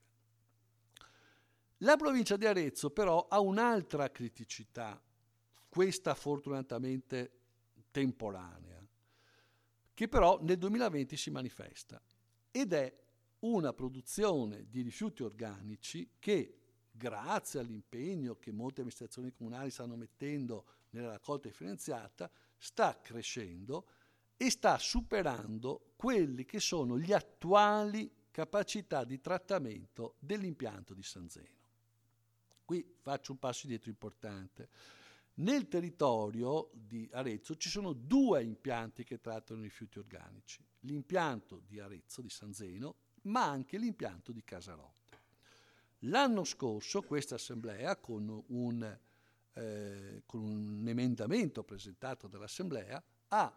La provincia di Arezzo però ha un'altra criticità, questa fortunatamente temporanea, che però nel duemilaventi si manifesta, ed è una produzione di rifiuti organici che, grazie all'impegno che molte amministrazioni comunali stanno mettendo nella raccolta differenziata, sta crescendo e sta superando quelli che sono gli attuali capacità di trattamento dell'impianto di San Zeno. Qui faccio un passo indietro importante. Nel territorio di Arezzo ci sono due impianti che trattano i rifiuti organici, l'impianto di Arezzo, di San Zeno, ma anche l'impianto di Casarota. L'anno scorso questa assemblea, con un, eh, con un emendamento presentato dall'assemblea, ha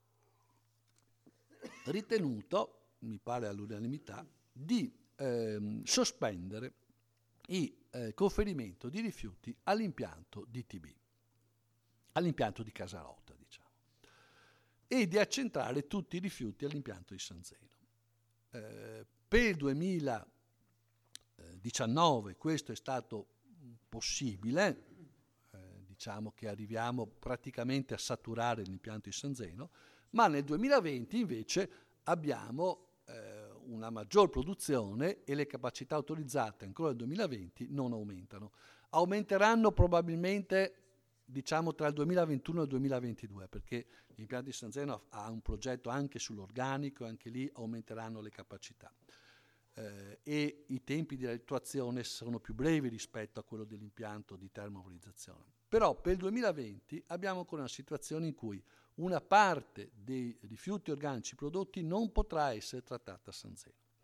ritenuto, mi pare all'unanimità, di eh, sospendere il eh, conferimento di rifiuti all'impianto di T B, all'impianto di Casarota, diciamo, e di accentrare tutti i rifiuti all'impianto di San Zeno. Eh, per il duemiladiciannove questo è stato possibile, eh, diciamo che arriviamo praticamente a saturare l'impianto di San Zeno, ma nel duemilaventi invece abbiamo eh, una maggior produzione e le capacità autorizzate ancora nel duemilaventi non aumentano. Aumenteranno probabilmente, diciamo, tra il duemilaventuno e il duemilaventidue, perché l'impianto di San Zeno ha un progetto anche sull'organico e anche lì aumenteranno le capacità. Eh, e i tempi di attuazione sono più brevi rispetto a quello dell'impianto di termovalorizzazione. Però per il duemilaventi abbiamo ancora una situazione in cui una parte dei rifiuti organici prodotti non potrà essere trattata a San Zeno.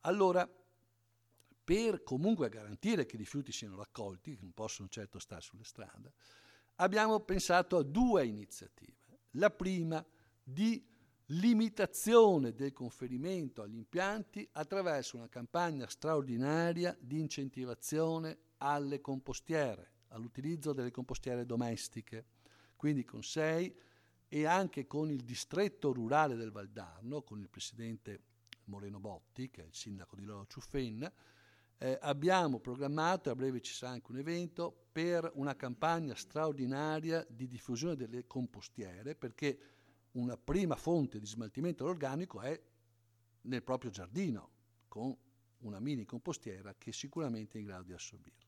Allora, per comunque garantire che i rifiuti siano raccolti, che non possono certo stare sulle strade, abbiamo pensato a due iniziative. La prima, di limitazione del conferimento agli impianti attraverso una campagna straordinaria di incentivazione alle compostiere, all'utilizzo delle compostiere domestiche, quindi con sei e anche con il distretto rurale del Valdarno, con il presidente Moreno Botti, che è il sindaco di Loro Ciuffenna, eh, abbiamo programmato, e a breve ci sarà anche un evento, per una campagna straordinaria di diffusione delle compostiere, perché una prima fonte di smaltimento dell'organico è nel proprio giardino, con una mini compostiera che sicuramente è in grado di assorbirlo.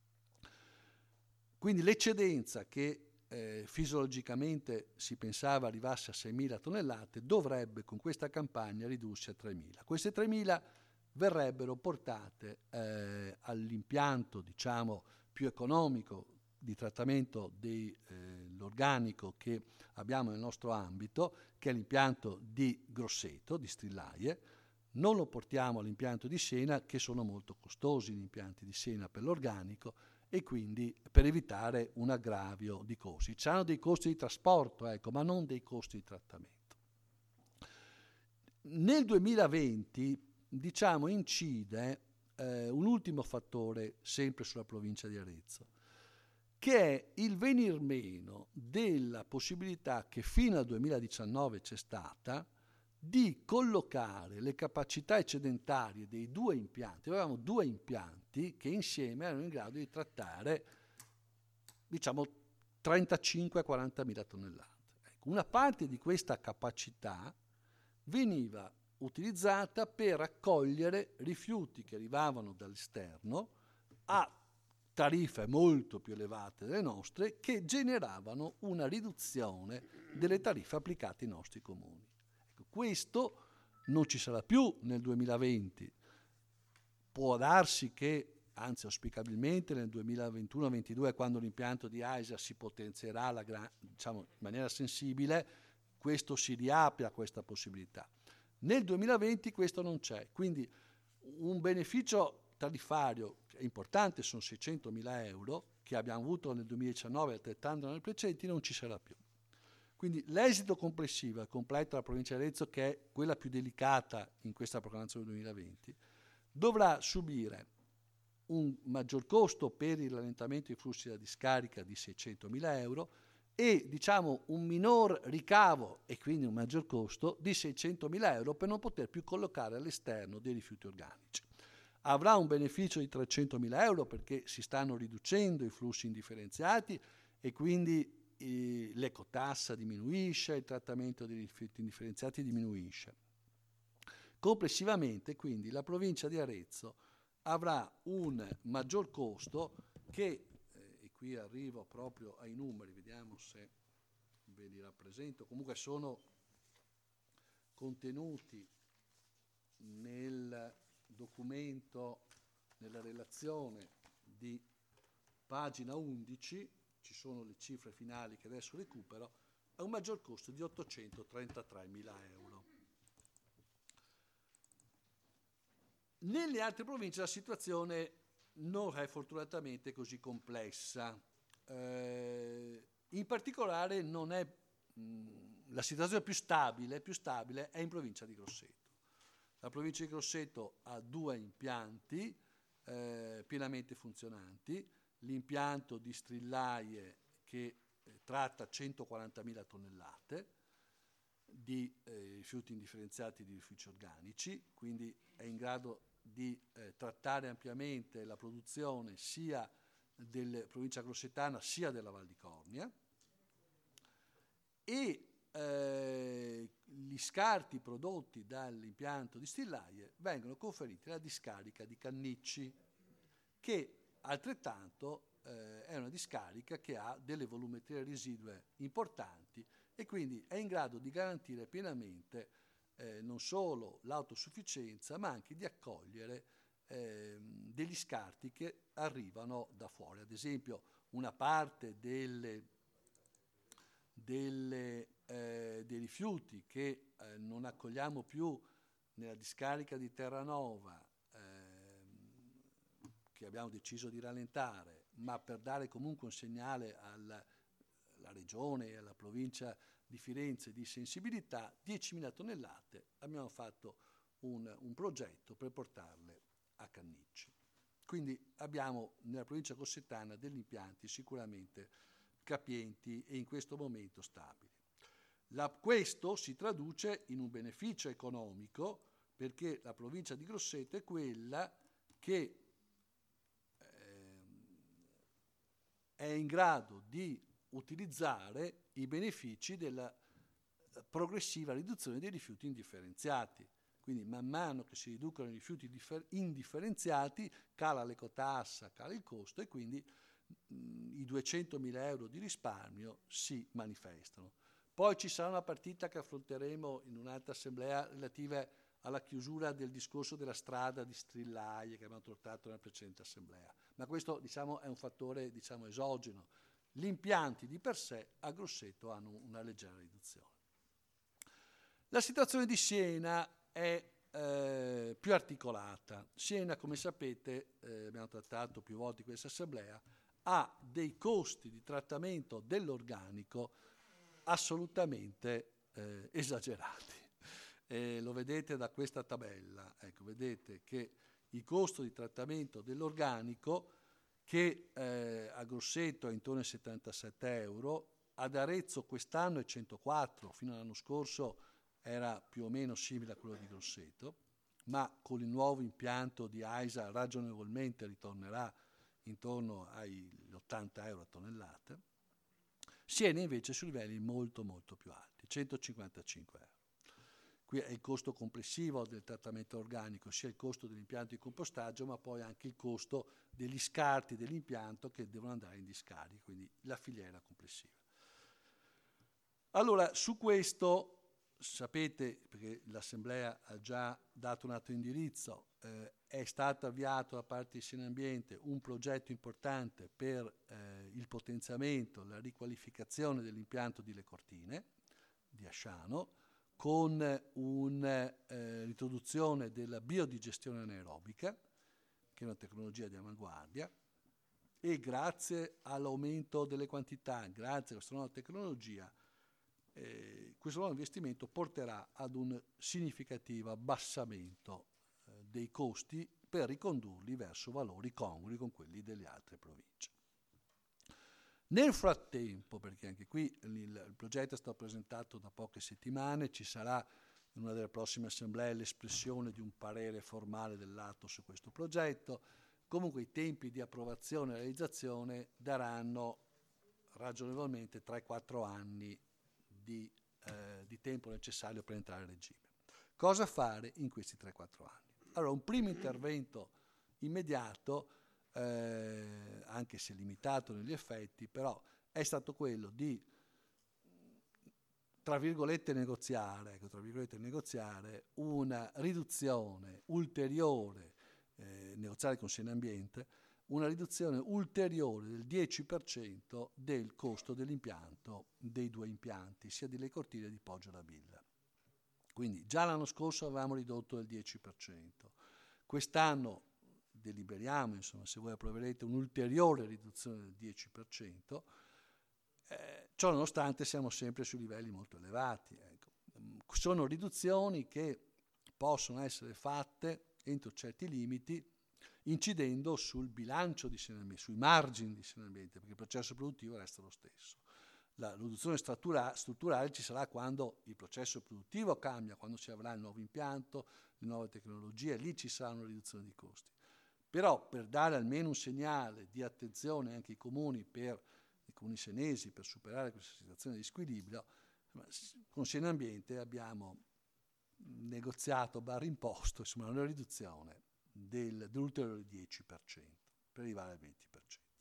Quindi l'eccedenza che eh, fisiologicamente si pensava arrivasse a seimila tonnellate dovrebbe con questa campagna ridursi a tremila. Queste tremila verrebbero portate eh, all'impianto, diciamo, più economico di trattamento dell'organico eh, che abbiamo nel nostro ambito, che è l'impianto di Grosseto, di Strillaie. Non lo portiamo all'impianto di Siena, che sono molto costosi gli impianti di Siena per l'organico, e quindi per evitare un aggravio di costi. C'hanno dei costi di trasporto, ecco, ma non dei costi di trattamento. Nel duemilaventi, diciamo, incide eh, un ultimo fattore sempre sulla provincia di Arezzo, che è il venir meno della possibilità che fino al duemiladiciannove c'è stata di collocare le capacità eccedentarie dei due impianti. Avevamo due impianti che insieme erano in grado di trattare, diciamo, trentacinque a quarantamila tonnellate. Ecco, una parte di questa capacità veniva utilizzata per raccogliere rifiuti che arrivavano dall'esterno a tariffe molto più elevate delle nostre, che generavano una riduzione delle tariffe applicate ai nostri comuni. Ecco, questo non ci sarà più nel duemilaventi. Può darsi che, anzi auspicabilmente nel duemilaventuno ventidue, quando l'impianto di AISA si potenzierà la gra- diciamo, in maniera sensibile, questo si riapre a questa possibilità. Nel duemilaventi questo non c'è, quindi un beneficio tariffario importante, sono seicentomila euro, che abbiamo avuto nel duemiladiciannove e altrettanto nel precedenti, non ci sarà più. Quindi l'esito complessivo e completo della provincia di Arezzo, che è quella più delicata in questa programmazione duemilaventi, dovrà subire un maggior costo per il rallentamento dei flussi da discarica di seicentomila euro e, diciamo, un minor ricavo e quindi un maggior costo di seicentomila euro per non poter più collocare all'esterno dei rifiuti organici. Avrà un beneficio di trecentomila euro perché si stanno riducendo i flussi indifferenziati e quindi eh, l'ecotassa diminuisce, il trattamento dei rifiuti indifferenziati diminuisce. Complessivamente, quindi, la provincia di Arezzo avrà un maggior costo che, eh, e qui arrivo proprio ai numeri, vediamo se ve li rappresento, comunque sono contenuti nel documento, nella relazione di pagina undici, ci sono le cifre finali che adesso recupero, a un maggior costo di ottocentotrentatremila euro. Nelle altre province la situazione non è fortunatamente così complessa. Eh, in particolare non è, mh, la situazione più stabile, più stabile è in provincia di Grosseto. La provincia di Grosseto ha due impianti eh, pienamente funzionanti, l'impianto di Strillaie che eh, tratta centoquarantamila tonnellate di eh, rifiuti indifferenziati di rifiuti organici, quindi è in grado di eh, trattare ampiamente la produzione sia della provincia grossetana sia della Val di Cornia, e eh, gli scarti prodotti dall'impianto di Stillaie vengono conferiti alla discarica di Cannicci, che altrettanto eh, è una discarica che ha delle volumetrie residue importanti e quindi è in grado di garantire pienamente eh, non solo l'autosufficienza, ma anche di accogliere eh, degli scarti che arrivano da fuori. Ad esempio, una parte delle, delle, eh, dei rifiuti che eh, non accogliamo più nella discarica di Terranova, ehm, che abbiamo deciso di rallentare, ma per dare comunque un segnale alla, alla regione e alla provincia di Firenze di sensibilità, diecimila tonnellate, abbiamo fatto un, un progetto per portarle a Cannicci. Quindi abbiamo nella provincia grossetana degli impianti sicuramente capienti e in questo momento stabili. La, questo si traduce in un beneficio economico, perché la provincia di Grosseto è quella che eh, è in grado di utilizzare i benefici della progressiva riduzione dei rifiuti indifferenziati. Quindi man mano che si riducono i rifiuti indifferenziati cala l'ecotassa, cala il costo e quindi mh, i duecentomila euro di risparmio si manifestano. Poi ci sarà una partita che affronteremo in un'altra assemblea relativa alla chiusura del discorso della strada di Strillaie che abbiamo trattato nella precedente assemblea. Ma questo diciamo, è un fattore diciamo, esogeno. Gli impianti di per sé a Grosseto hanno una leggera riduzione. La situazione di Siena è eh, più articolata. Siena, come sapete, eh, abbiamo trattato più volte in questa assemblea, ha dei costi di trattamento dell'organico assolutamente eh, esagerati. Eh, lo vedete da questa tabella. Ecco, vedete che il costo di trattamento dell'organico, che eh, a Grosseto è intorno ai settantasette euro, ad Arezzo quest'anno è centoquattro, fino all'anno scorso era più o meno simile a quello di Grosseto, ma con il nuovo impianto di AISA ragionevolmente ritornerà intorno agli ottanta euro a tonnellata. Siena invece su livelli molto molto più alti, centocinquantacinque euro. Qui è il costo complessivo del trattamento organico, sia il costo dell'impianto di compostaggio, ma poi anche il costo degli scarti dell'impianto che devono andare in discarica, quindi la filiera complessiva. Allora, su questo sapete, perché l'Assemblea ha già dato un altro indirizzo, eh, è stato avviato da parte di Siena Ambiente un progetto importante per eh, il potenziamento, la riqualificazione dell'impianto di Le Cortine di Asciano, con un'introduzione eh, della biodigestione anaerobica, che è una tecnologia di avanguardia, e grazie all'aumento delle quantità, grazie a questa nuova tecnologia, Eh, questo nuovo investimento porterà ad un significativo abbassamento eh, dei costi per ricondurli verso valori congrui con quelli delle altre province. Nel frattempo, perché anche qui il, il progetto è stato presentato da poche settimane, ci sarà in una delle prossime assemblee l'espressione di un parere formale dell'atto su questo progetto, comunque i tempi di approvazione e realizzazione daranno ragionevolmente tre quattro anni Di, eh, di tempo necessario per entrare a regime. Cosa fare in questi tre quattro anni? Allora, un primo intervento immediato, eh, anche se limitato negli effetti, però è stato quello di, tra virgolette, negoziare, ecco, tra virgolette, negoziare una riduzione ulteriore, eh, negoziare con Siena Ambiente, una riduzione ulteriore del dieci per cento del costo dell'impianto, dei due impianti, sia di Le Cortine che di Poggio la Villa. Quindi già l'anno scorso avevamo ridotto del dieci per cento. Quest'anno deliberiamo, insomma, se voi approverete, un'ulteriore riduzione del dieci per cento. Eh, ciò nonostante siamo sempre su livelli molto elevati. Ecco. Sono riduzioni che possono essere fatte entro certi limiti, incidendo sul bilancio di Siena Ambiente, sui margini di Siena Ambiente, perché il processo produttivo resta lo stesso. La riduzione struttura- strutturale ci sarà quando il processo produttivo cambia, quando si avrà il nuovo impianto, le nuove tecnologie, lì ci sarà una riduzione di costi. Però per dare almeno un segnale di attenzione anche ai comuni, per i comuni senesi, per superare questa situazione di squilibrio, con Siena Ambiente abbiamo negoziato barra imposto, insomma, una riduzione Del, dell'ulteriore dieci per cento per arrivare al venti per cento.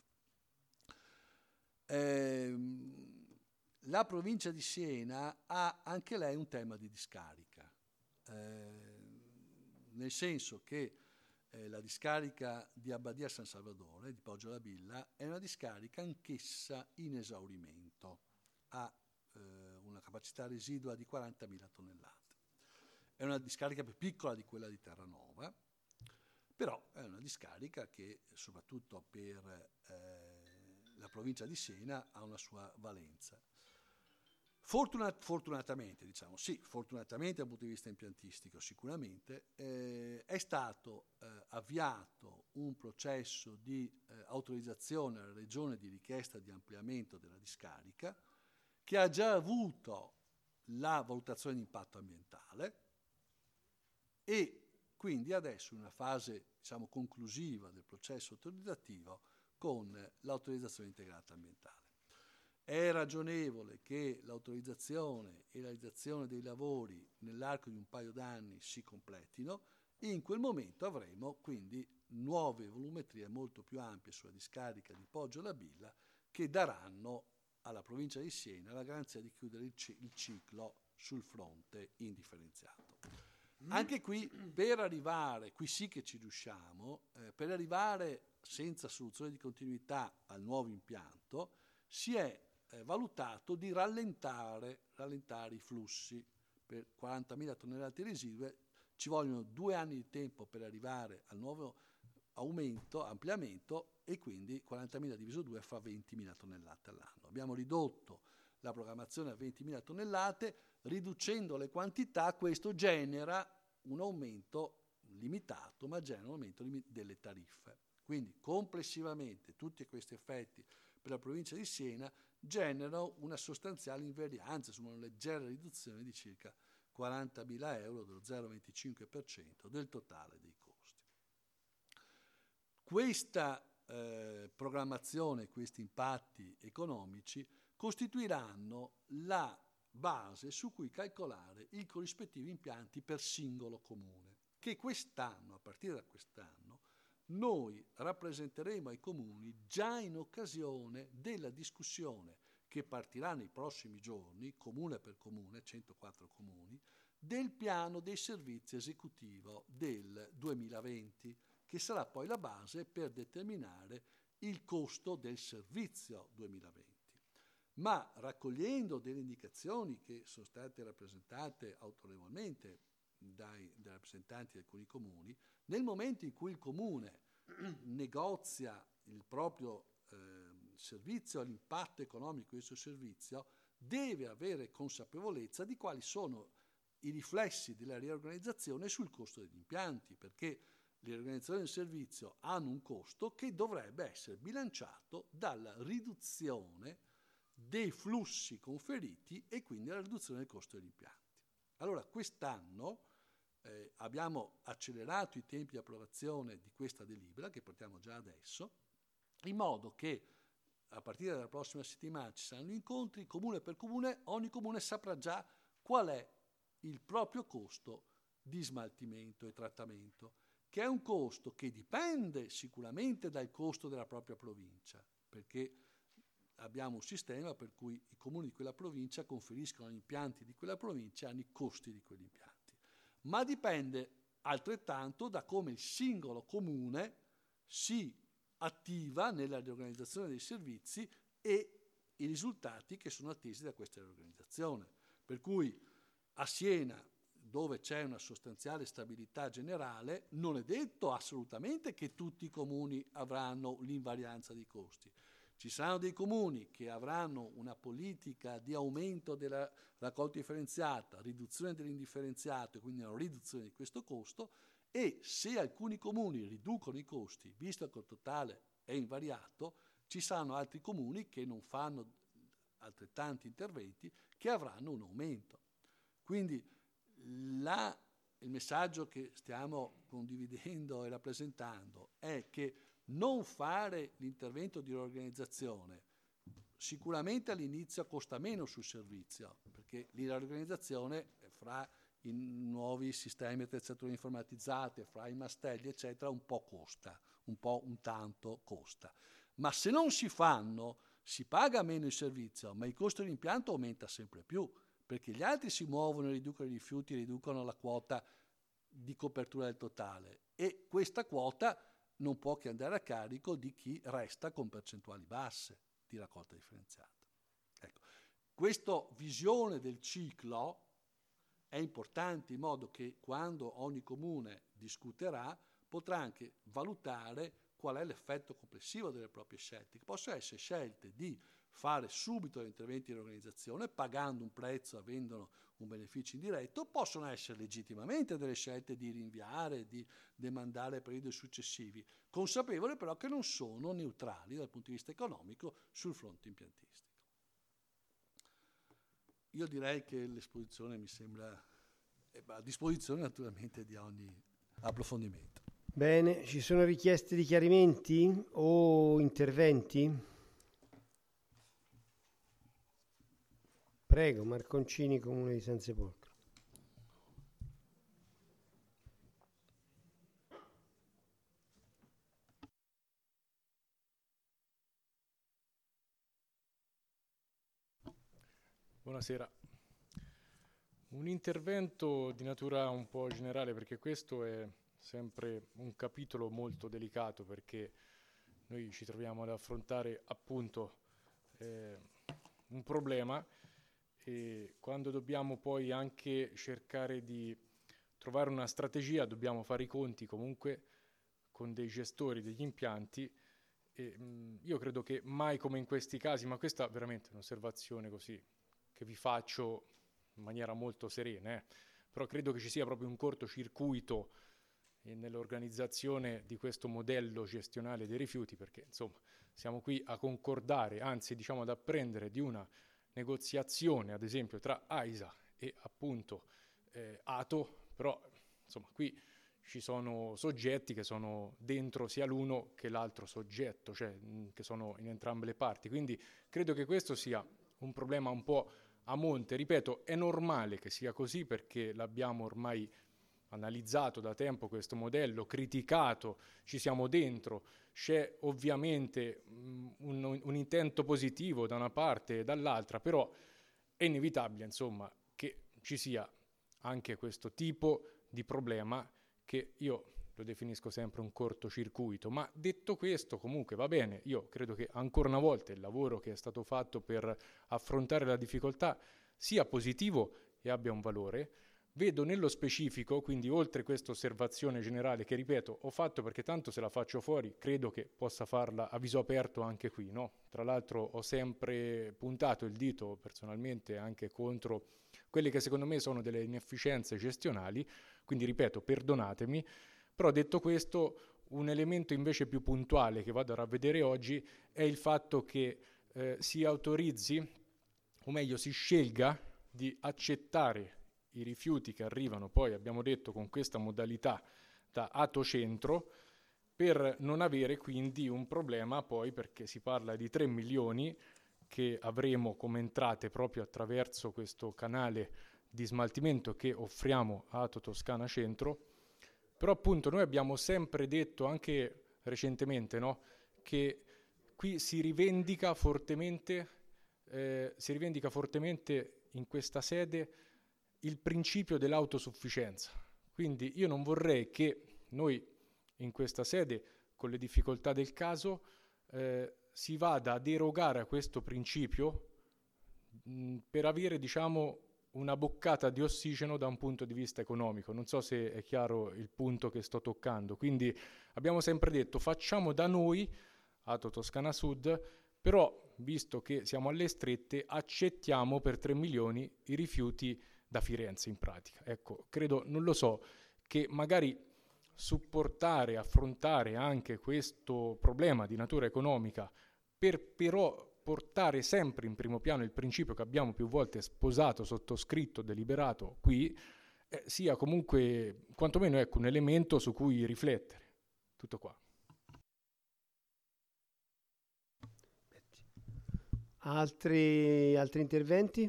Eh, la provincia di Siena ha anche lei un tema di discarica, eh, nel senso che eh, la discarica di Abbadia San Salvadore, di Poggio la Villa, è una discarica anch'essa in esaurimento, ha eh, una capacità residua di quarantamila tonnellate. è una discarica più piccola di quella di Terranova, però è una discarica che soprattutto per eh, la provincia di Siena ha una sua valenza. Fortunat- fortunatamente, diciamo, sì, fortunatamente dal punto di vista impiantistico sicuramente, eh, è stato eh, avviato un processo di eh, autorizzazione alla Regione di richiesta di ampliamento della discarica, che ha già avuto la valutazione di impatto ambientale e quindi adesso in una fase, diciamo, conclusiva del processo autorizzativo con l'autorizzazione integrata ambientale. È ragionevole che l'autorizzazione e la realizzazione dei lavori nell'arco di un paio d'anni si completino e in quel momento avremo quindi nuove volumetrie molto più ampie sulla discarica di Poggio alla Billa che daranno alla provincia di Siena la garanzia di chiudere il, c- il ciclo sul fronte indifferenziato. Anche qui, per arrivare, qui sì che ci riusciamo, eh, per arrivare senza soluzione di continuità al nuovo impianto, si è eh, valutato di rallentare, rallentare i flussi per quarantamila tonnellate residue. Ci vogliono due anni di tempo per arrivare al nuovo aumento, ampliamento, e quindi quarantamila diviso due fa ventimila tonnellate all'anno. Abbiamo ridotto la programmazione a ventimila tonnellate, riducendo le quantità, questo genera un aumento limitato, ma genera un aumento delle tariffe. Quindi complessivamente tutti questi effetti per la provincia di Siena generano una sostanziale invarianza, insomma una leggera riduzione di circa quarantamila euro, dello zero virgola venticinque per cento del totale dei costi. Questa eh, programmazione, questi impatti economici costituiranno la base su cui calcolare i corrispettivi impianti per singolo comune, che quest'anno, a partire da quest'anno, noi rappresenteremo ai comuni già in occasione della discussione che partirà nei prossimi giorni, comune per comune, centoquattro comuni, del piano dei servizi esecutivo del duemilaventi, che sarà poi la base per determinare il costo del servizio duemilaventi. Ma raccogliendo delle indicazioni che sono state rappresentate autorevolmente dai, dai rappresentanti di alcuni comuni, nel momento in cui il comune negozia il proprio eh, servizio, l'impatto economico di questo servizio, deve avere consapevolezza di quali sono i riflessi della riorganizzazione sul costo degli impianti, perché le organizzazioni del servizio hanno un costo che dovrebbe essere bilanciato dalla riduzione dei flussi conferiti e quindi la riduzione del costo degli impianti. Allora quest'anno eh, abbiamo accelerato i tempi di approvazione di questa delibera, che portiamo già adesso, in modo che a partire dalla prossima settimana ci saranno incontri, comune per comune, ogni comune saprà già qual è il proprio costo di smaltimento e trattamento, che è un costo che dipende sicuramente dal costo della propria provincia, perché abbiamo un sistema per cui i comuni di quella provincia conferiscono agli impianti di quella provincia hanno i costi di quegli impianti, ma dipende altrettanto da come il singolo comune si attiva nella riorganizzazione dei servizi e i risultati che sono attesi da questa riorganizzazione. Per cui a Siena, dove c'è una sostanziale stabilità generale, non è detto assolutamente che tutti i comuni avranno l'invarianza dei costi. Ci saranno dei comuni che avranno una politica di aumento della raccolta differenziata, riduzione dell'indifferenziato e quindi una riduzione di questo costo, e se alcuni comuni riducono i costi, visto che il totale è invariato, ci saranno altri comuni che non fanno altrettanti interventi che avranno un aumento. Quindi la, il messaggio che stiamo condividendo e rappresentando è che non fare l'intervento di riorganizzazione sicuramente all'inizio costa meno sul servizio, perché la riorganizzazione fra i nuovi sistemi attrezzature informatizzate, fra i mastelli eccetera, un po' costa, un po' un tanto costa. Ma se non si fanno, si paga meno il servizio, ma il costo dell'impianto aumenta sempre più, perché gli altri si muovono, riducono i rifiuti, riducono la quota di copertura del totale, e questa quota non può che andare a carico di chi resta con percentuali basse di raccolta differenziata. Ecco, questa visione del ciclo è importante in modo che quando ogni comune discuterà potrà anche valutare qual è l'effetto complessivo delle proprie scelte, che possono essere scelte di fare subito gli interventi di organizzazione pagando un prezzo, avendo un beneficio indiretto, possono essere legittimamente delle scelte di rinviare, di demandare periodi successivi, consapevole però che non sono neutrali dal punto di vista economico sul fronte impiantistico. Io direi che l'esposizione mi sembra è a disposizione naturalmente di ogni approfondimento. Bene, ci sono richieste di chiarimenti o interventi? Prego, Marconcini, Comune di San Sepolcro. Buonasera. Un intervento di natura un po' generale, perché questo è sempre un capitolo molto delicato, perché noi ci troviamo ad affrontare appunto eh, un problema, e quando dobbiamo poi anche cercare di trovare una strategia dobbiamo fare i conti comunque con dei gestori degli impianti, e mh, io credo che mai come in questi casi, ma questa è veramente un'osservazione così che vi faccio in maniera molto serena, eh, però credo che ci sia proprio un cortocircuito nell'organizzazione di questo modello gestionale dei rifiuti, perché insomma siamo qui a concordare, anzi diciamo ad apprendere di una negoziazione ad esempio tra AISA e appunto eh, ATO, però insomma qui ci sono soggetti che sono dentro sia l'uno che l'altro soggetto, cioè mh, che sono in entrambe le parti, quindi credo che questo sia un problema un po' a monte. Ripeto, è normale che sia così perché l'abbiamo ormai analizzato da tempo questo modello, criticato, ci siamo dentro, c'è ovviamente mh, un, un intento positivo da una parte e dall'altra, però è inevitabile insomma che ci sia anche questo tipo di problema che io lo definisco sempre un cortocircuito. Ma detto questo comunque va bene, io credo che ancora una volta il lavoro che è stato fatto per affrontare la difficoltà sia positivo e abbia un valore. Vedo nello specifico, quindi oltre questa osservazione generale che ripeto ho fatto perché tanto se la faccio fuori credo che possa farla a viso aperto anche qui, no? Tra l'altro ho sempre puntato il dito personalmente anche contro quelle che secondo me sono delle inefficienze gestionali, quindi ripeto perdonatemi, però detto questo un elemento invece più puntuale che vado a ravvedere oggi è il fatto che eh, si autorizzi, o meglio si scelga di accettare i rifiuti che arrivano poi, abbiamo detto, con questa modalità da ATO centro, per non avere quindi un problema poi, perché si parla di tre milioni che avremo come entrate proprio attraverso questo canale di smaltimento che offriamo a ATO Toscana Centro, però appunto noi abbiamo sempre detto, anche recentemente, no, che qui si rivendica fortemente, eh, si rivendica fortemente in questa sede il principio dell'autosufficienza. Quindi io non vorrei che noi in questa sede, con le difficoltà del caso, eh, si vada a derogare a questo principio mh, per avere, diciamo, una boccata di ossigeno da un punto di vista economico. Non so se è chiaro il punto che sto toccando. Quindi abbiamo sempre detto facciamo da noi, ATO Toscana Sud, però visto che siamo alle strette accettiamo per tre milioni i rifiuti da Firenze in pratica. Ecco, credo, non lo so, che magari supportare, affrontare anche questo problema di natura economica per però portare sempre in primo piano il principio che abbiamo più volte sposato, sottoscritto, deliberato qui, eh, sia comunque quantomeno ecco, un elemento su cui riflettere. Tutto qua. Altri, altri interventi?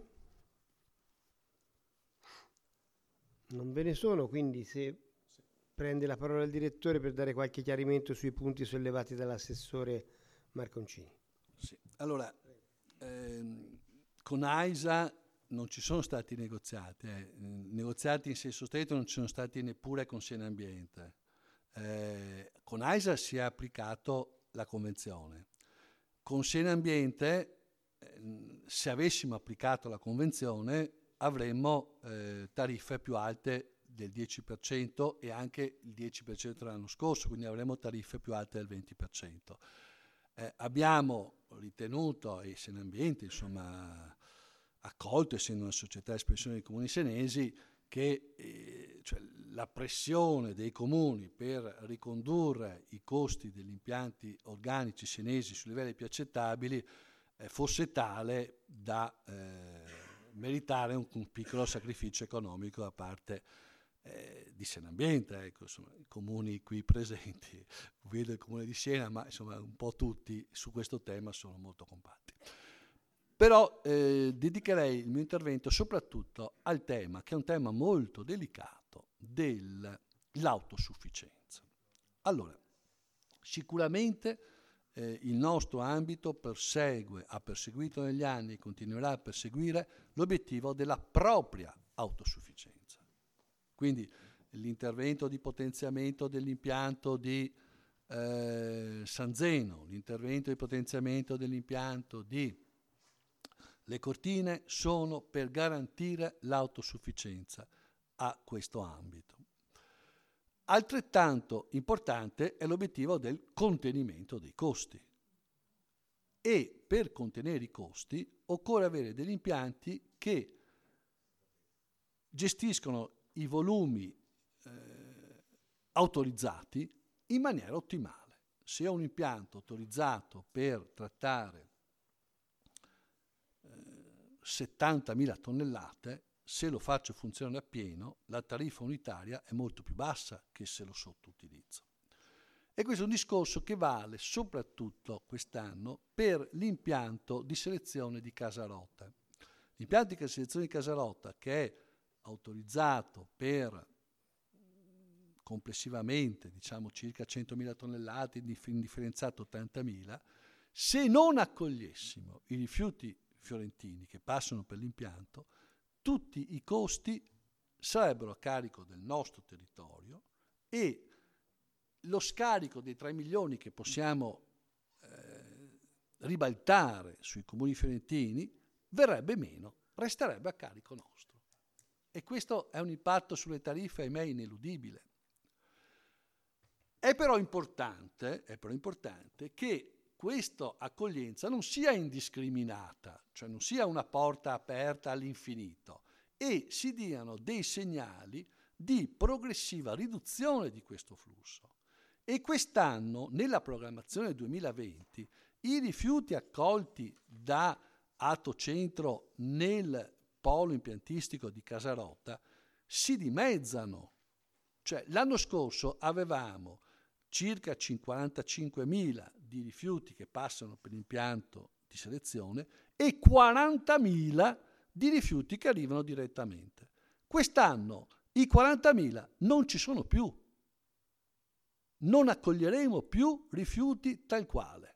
Non ve ne sono, quindi se prende la parola il direttore per dare qualche chiarimento sui punti sollevati dall'assessore Marconcini. Sì. Allora, ehm, con AISA non ci sono stati negoziati, eh. negoziati in senso stretto non ci sono stati neppure con Senambiente. Eh, con AISA si è applicato la convenzione. Con Senambiente, eh, se avessimo applicato la convenzione, avremmo eh, tariffe più alte del dieci per cento e anche il dieci per cento l'anno scorso, quindi avremo tariffe più alte del venti per cento. Eh, abbiamo ritenuto, e Senambiente insomma accolto, essendo una società a espressione dei comuni senesi, che eh, cioè, la pressione dei comuni per ricondurre i costi degli impianti organici senesi su livelli più accettabili eh, fosse tale da eh, meritare un, un piccolo sacrificio economico da parte eh, di Senambiente. Ecco, insomma, i comuni qui presenti, vedo il comune di Siena, ma insomma un po' tutti su questo tema sono molto compatti. Però eh, dedicherei il mio intervento soprattutto al tema, che è un tema molto delicato, dell'autosufficienza. Allora, sicuramente eh, il nostro ambito persegue, ha perseguito negli anni e continuerà a perseguire l'obiettivo della propria autosufficienza. Quindi l'intervento di potenziamento dell'impianto di eh, San Zeno, l'intervento di potenziamento dell'impianto di Le Cortine sono per garantire l'autosufficienza a questo ambito. Altrettanto importante è l'obiettivo del contenimento dei costi. E per contenere i costi occorre avere degli impianti che gestiscono i volumi eh, autorizzati in maniera ottimale. Se ho un impianto autorizzato per trattare settantamila tonnellate, se lo faccio funzionare appieno, la tariffa unitaria è molto più bassa che se lo sottoutilizzo. E questo è un discorso che vale soprattutto quest'anno per l'impianto di selezione di Casarota. L'impianto di selezione di Casarota, che è autorizzato per complessivamente diciamo circa centomila tonnellate, indifferenziato ottantamila, se non accogliessimo i rifiuti fiorentini che passano per l'impianto, tutti i costi sarebbero a carico del nostro territorio e lo scarico dei tre milioni che possiamo eh, ribaltare sui comuni fiorentini verrebbe meno, resterebbe a carico nostro. E questo è un impatto sulle tariffe, ahimè, ineludibile. È però importante, è però importante che questa accoglienza non sia indiscriminata, cioè non sia una porta aperta all'infinito, e si diano dei segnali di progressiva riduzione di questo flusso. E quest'anno, nella programmazione duemilaventi, i rifiuti accolti da Atocentro nel polo impiantistico di Casarota si dimezzano. Cioè l'anno scorso avevamo circa quarantacinquemila di rifiuti che passano per l'impianto di selezione e quarantamila di rifiuti che arrivano direttamente. Quest'anno i quarantamila non ci sono più. Non accoglieremo più rifiuti tal quale.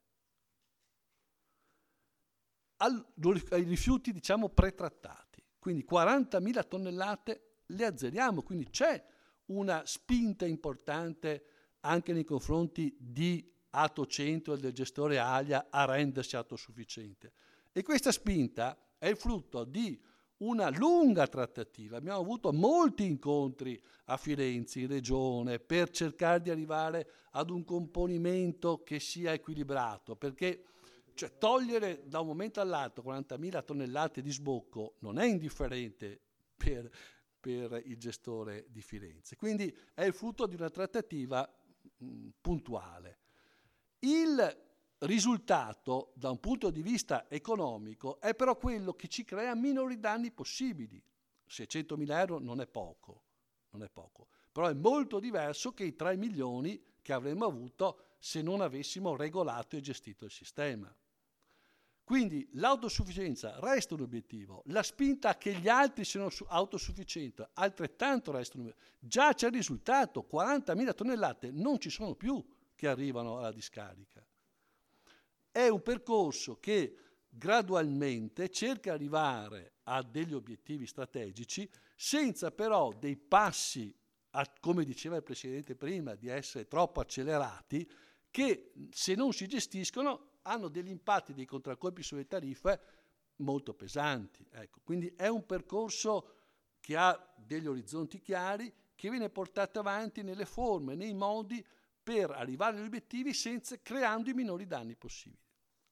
Al, I rifiuti, diciamo, pretrattati. Quindi quarantamila tonnellate le azzeriamo, quindi c'è una spinta importante anche nei confronti di Atocentro e del gestore Alia a rendersi autosufficiente. E questa spinta è il frutto di una lunga trattativa. Abbiamo avuto molti incontri a Firenze, in Regione, per cercare di arrivare ad un componimento che sia equilibrato, perché cioè, togliere da un momento all'altro quarantamila tonnellate di sbocco non è indifferente per, per il gestore di Firenze. Quindi è il frutto di una trattativa mh, puntuale. Il risultato da un punto di vista economico è però quello che ci crea minori danni possibili. seicentomila euro non è poco, non è poco, però è molto diverso che i tre milioni che avremmo avuto se non avessimo regolato e gestito il sistema. Quindi l'autosufficienza resta un obiettivo, la spinta a che gli altri siano autosufficienti altrettanto resta un obiettivo. Già c'è il risultato, quarantamila tonnellate non ci sono più che arrivano alla discarica. È un percorso che gradualmente cerca di arrivare a degli obiettivi strategici senza però dei passi, a, come diceva il Presidente prima, di essere troppo accelerati, che se non si gestiscono hanno degli impatti, dei contraccolpi sulle tariffe molto pesanti. Ecco. Quindi è un percorso che ha degli orizzonti chiari, che viene portato avanti nelle forme, nei modi per arrivare agli obiettivi senza creando i minori danni possibili.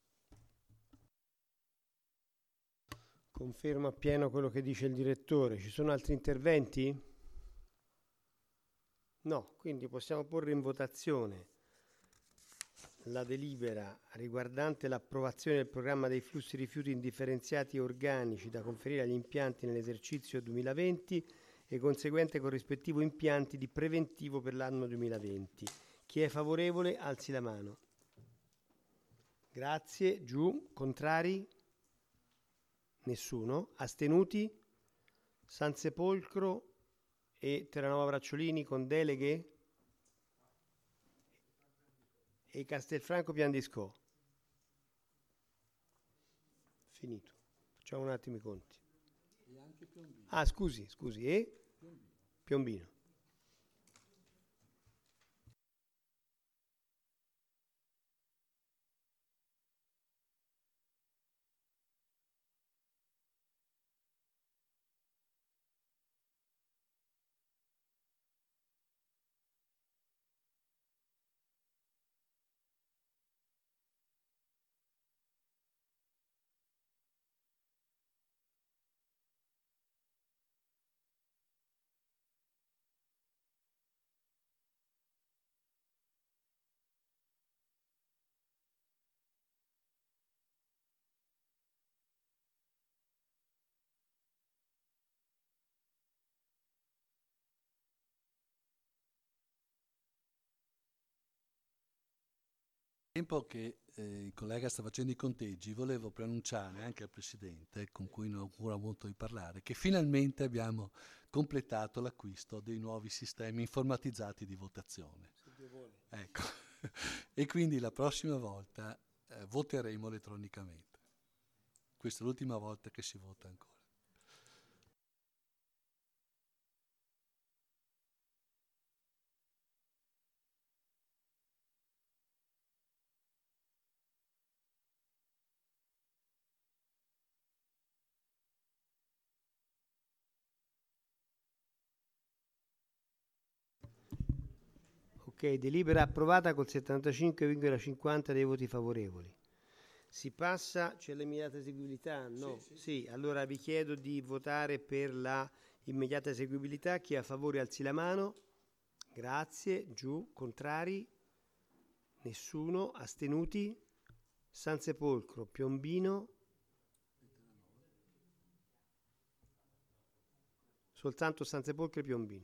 Confermo appieno quello che dice il direttore. Ci sono altri interventi? No, quindi possiamo porre in votazione la delibera riguardante l'approvazione del programma dei flussi rifiuti indifferenziati e organici da conferire agli impianti nell'esercizio duemilaventi e conseguente corrispettivo impianti di preventivo per l'anno duemilaventi. Chi è favorevole alzi la mano. Grazie. Giù. Contrari? Nessuno. Astenuti? Sansepolcro e Terranova Bracciolini con deleghe? E Castelfranco Piandisco. Finito. Facciamo un attimo i conti. Ah, scusi, scusi. E? Piombino. Nel tempo che eh, il collega sta facendo i conteggi, volevo preannunciare anche al Presidente, con cui non ho ancora molto di parlare, che finalmente abbiamo completato l'acquisto dei nuovi sistemi informatizzati di votazione. Ecco. E quindi la prossima volta eh, voteremo elettronicamente. Questa è l'ultima volta che si vota ancora. Ok, delibera approvata col settantacinque virgola cinquanta dei voti favorevoli. Si passa, c'è l'immediata eseguibilità? No? Sì, sì. Sì, allora vi chiedo di votare per la immediata eseguibilità. Chi è a favore alzi la mano. Grazie. Giù. Contrari? Nessuno. Astenuti? Sansepolcro, Piombino. Soltanto Sansepolcro e Piombino.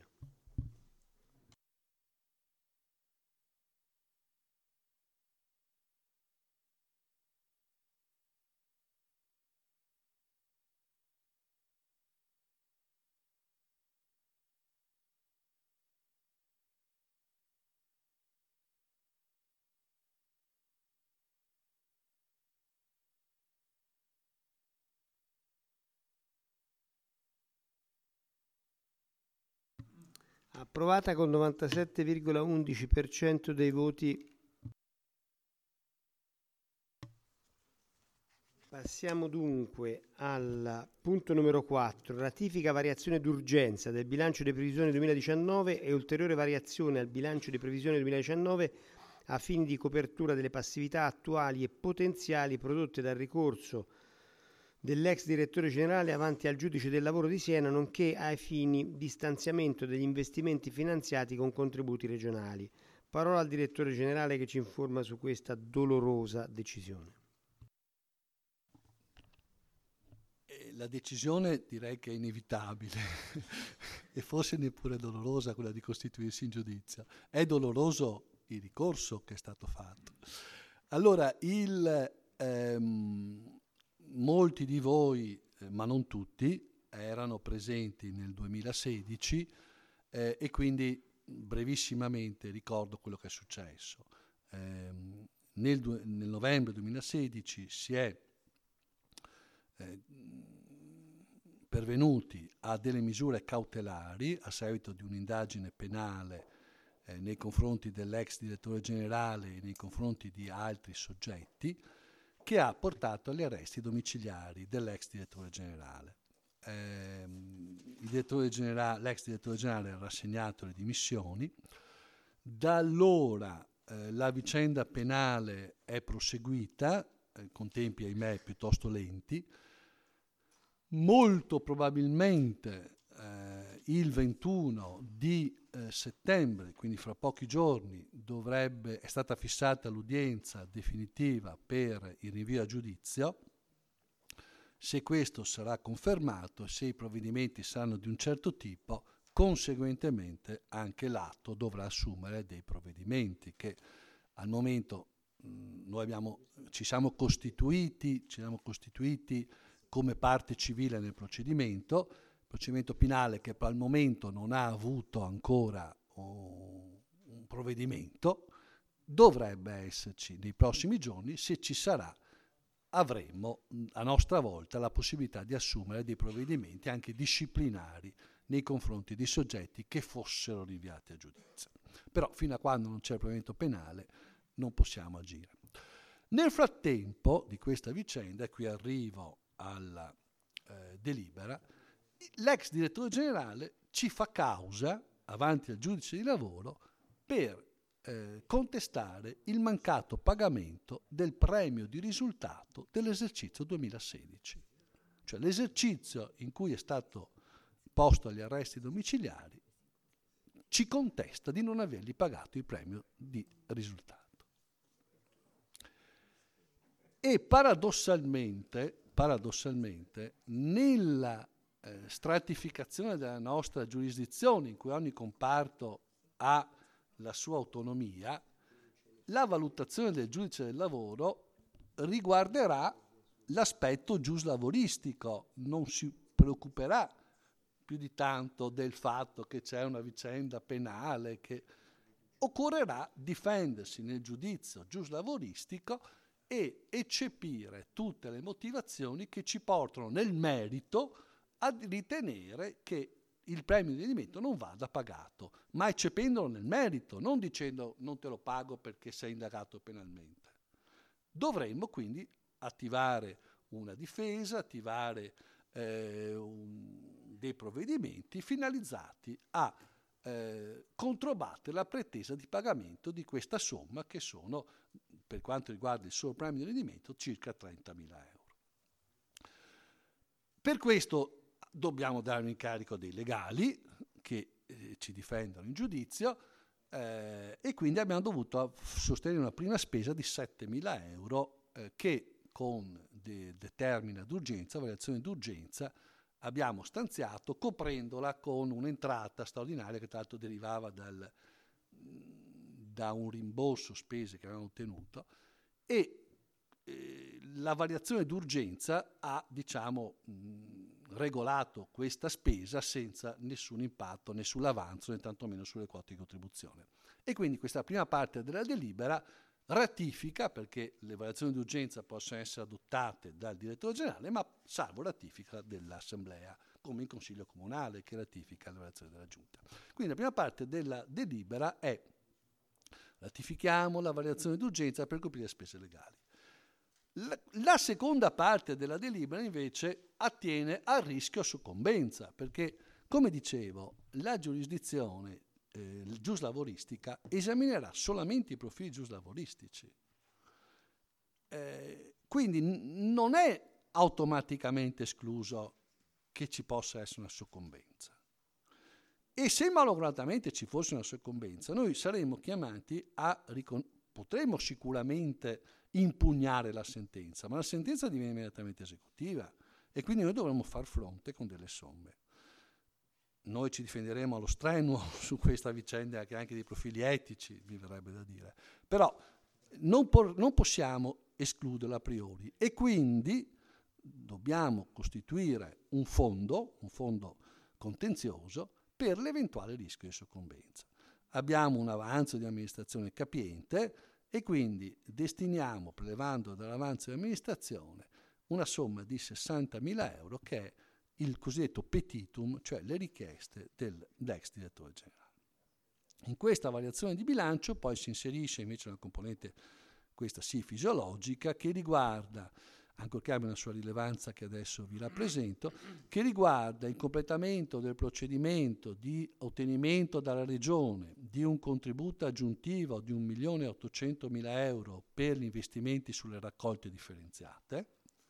Approvata con novantasette virgola undici per cento dei voti. Passiamo dunque al punto numero quattro, ratifica variazione d'urgenza del bilancio di previsione duemiladiciannove e ulteriore variazione al bilancio di previsione duemiladiciannove a fini di copertura delle passività attuali e potenziali prodotte dal ricorso dell'ex direttore generale avanti al giudice del lavoro di Siena, nonché ai fini di stanziamento degli investimenti finanziati con contributi regionali. Parola al direttore generale che ci informa su questa dolorosa decisione. La decisione direi che è inevitabile e forse neppure dolorosa quella di costituirsi in giudizio. È doloroso il ricorso che è stato fatto. Allora, il... Ehm, molti di voi, eh, ma non tutti, erano presenti nel duemilasedici eh, e quindi brevissimamente ricordo quello che è successo. Eh, nel, nel novembre duemilasedici si è eh, pervenuti a delle misure cautelari a seguito di un'indagine penale eh, nei confronti dell'ex direttore generale e nei confronti di altri soggetti, che ha portato agli arresti domiciliari dell'ex direttore generale. Eh, il direttore generale, l'ex direttore generale ha rassegnato le dimissioni. Da allora eh, la vicenda penale è proseguita, eh, con tempi ahimè piuttosto lenti. Molto probabilmente eh, il ventuno di eh, settembre, quindi fra pochi giorni, dovrebbe, è stata fissata l'udienza definitiva per il rinvio a giudizio. Se questo sarà confermato, se i provvedimenti saranno di un certo tipo, conseguentemente anche l'atto dovrà assumere dei provvedimenti che al momento mh, noi abbiamo, ci siamo costituiti, ci siamo costituiti come parte civile nel procedimento, procedimento penale che per il momento non ha avuto ancora oh, un provvedimento, dovrebbe esserci nei prossimi giorni. Se ci sarà, avremo a nostra volta la possibilità di assumere dei provvedimenti anche disciplinari nei confronti di soggetti che fossero rinviati a giudizio. Però fino a quando non c'è il provvedimento penale non possiamo agire. Nel frattempo di questa vicenda, e qui arrivo alla eh, delibera, l'ex direttore generale ci fa causa avanti al giudice di lavoro per eh, contestare il mancato pagamento del premio di risultato dell'esercizio duemilasedici, cioè l'esercizio in cui è stato posto agli arresti domiciliari, ci contesta di non avergli pagato il premio di risultato. E paradossalmente, paradossalmente nella eh, stratificazione della nostra giurisdizione, in cui ogni comparto ha la sua autonomia, la valutazione del giudice del lavoro riguarderà l'aspetto giuslavoristico, non si preoccuperà più di tanto del fatto che c'è una vicenda penale, che occorrerà difendersi nel giudizio giuslavoristico e eccepire tutte le motivazioni che ci portano nel merito a ritenere che il premio di rendimento non vada pagato, ma eccependolo nel merito, non dicendo non te lo pago perché sei indagato penalmente. Dovremmo quindi attivare una difesa, attivare eh, un, dei provvedimenti finalizzati a eh, controbattere la pretesa di pagamento di questa somma, che sono, per quanto riguarda il solo premio di rendimento, circa trentamila euro. Per questo dobbiamo dare un incarico dei legali che eh, ci difendono in giudizio eh, e quindi abbiamo dovuto sostenere una prima spesa di settemila euro eh, che con de- determina d'urgenza, variazione d'urgenza, abbiamo stanziato, coprendola con un'entrata straordinaria che tra l'altro derivava dal, da un rimborso spese che avevamo ottenuto, e eh, la variazione d'urgenza ha, diciamo, mh, regolato questa spesa senza nessun impatto né sull'avanzo né tantomeno sulle quote di contribuzione. E quindi questa prima parte della delibera ratifica, perché le variazioni d'urgenza possono essere adottate dal direttore generale, ma salvo ratifica dell'Assemblea, come il Consiglio Comunale che ratifica le variazioni della Giunta. Quindi la prima parte della delibera è: ratifichiamo la variazione d'urgenza per coprire le spese legali. La, la seconda parte della delibera invece attiene al rischio soccombenza, perché, come dicevo, la giurisdizione eh, giuslavoristica esaminerà solamente i profili giuslavoristici. Eh, quindi n- non è automaticamente escluso che ci possa essere una soccombenza. E se malauguratamente ci fosse una soccombenza, noi saremmo chiamati a ricon- potremmo sicuramente impugnare la sentenza, ma la sentenza diviene immediatamente esecutiva e quindi noi dovremmo far fronte con delle somme. Noi ci difenderemo allo strenuo su questa vicenda, che anche dei profili etici, mi verrebbe da dire, però non, por- non possiamo escluderla a priori e quindi dobbiamo costituire un fondo, un fondo contenzioso per l'eventuale rischio di soccombenza. Abbiamo un avanzo di amministrazione capiente e quindi destiniamo, prelevando dall'avanzo di amministrazione, una somma di sessantamila euro che è il cosiddetto petitum, cioè le richieste dell'ex direttore generale. In questa variazione di bilancio poi si inserisce invece una componente questa sì fisiologica, che riguarda, ancorché abbia una sua rilevanza che adesso vi rappresento, che riguarda il completamento del procedimento di ottenimento dalla Regione di un contributo aggiuntivo di un milione e ottocentomila euro per gli investimenti sulle raccolte differenziate.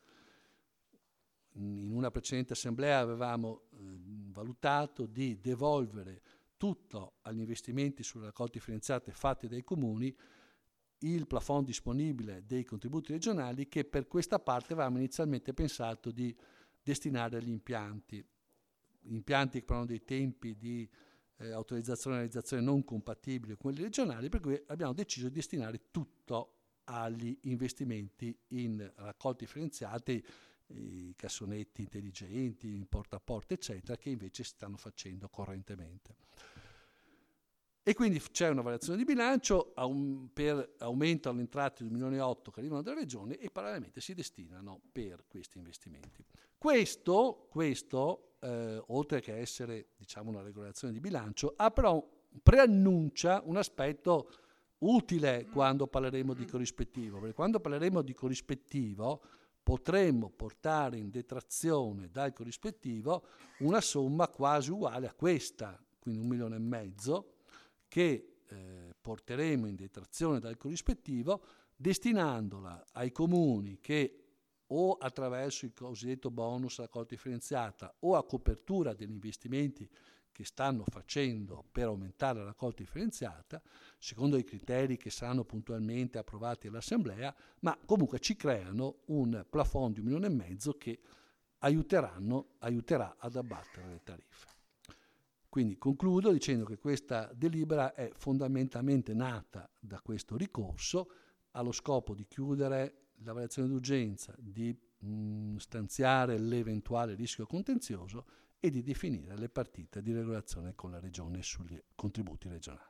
In una precedente assemblea avevamo eh, valutato di devolvere tutto agli investimenti sulle raccolte differenziate fatti dai comuni il plafond disponibile dei contributi regionali, che per questa parte avevamo inizialmente pensato di destinare agli impianti. Gli impianti che hanno dei tempi di eh, autorizzazione e realizzazione non compatibili con quelli regionali, per cui abbiamo deciso di destinare tutto agli investimenti in raccolti differenziati, i cassonetti intelligenti, in porta a porta, eccetera, che invece si stanno facendo correntemente. E quindi c'è una variazione di bilancio um, per aumento alle entrate di un milione e otto che arrivano dalla Regione, e parallelamente si destinano per questi investimenti. Questo, questo eh, oltre che essere, diciamo, una regolazione di bilancio, ha però preannuncia un aspetto utile quando parleremo di corrispettivo, perché quando parleremo di corrispettivo potremmo portare in detrazione dal corrispettivo una somma quasi uguale a questa, quindi un milione e mezzo, che eh, porteremo in detrazione dal corrispettivo, destinandola ai comuni che o attraverso il cosiddetto bonus raccolta differenziata o a copertura degli investimenti che stanno facendo per aumentare la raccolta differenziata, secondo i criteri che saranno puntualmente approvati all'Assemblea, ma comunque ci creano un plafond di un milione e mezzo che aiuteranno, aiuterà ad abbattere le tariffe. Quindi concludo dicendo che questa delibera è fondamentalmente nata da questo ricorso, allo scopo di chiudere la variazione d'urgenza, di mh, stanziare l'eventuale rischio contenzioso e di definire le partite di regolazione con la Regione sugli contributi regionali.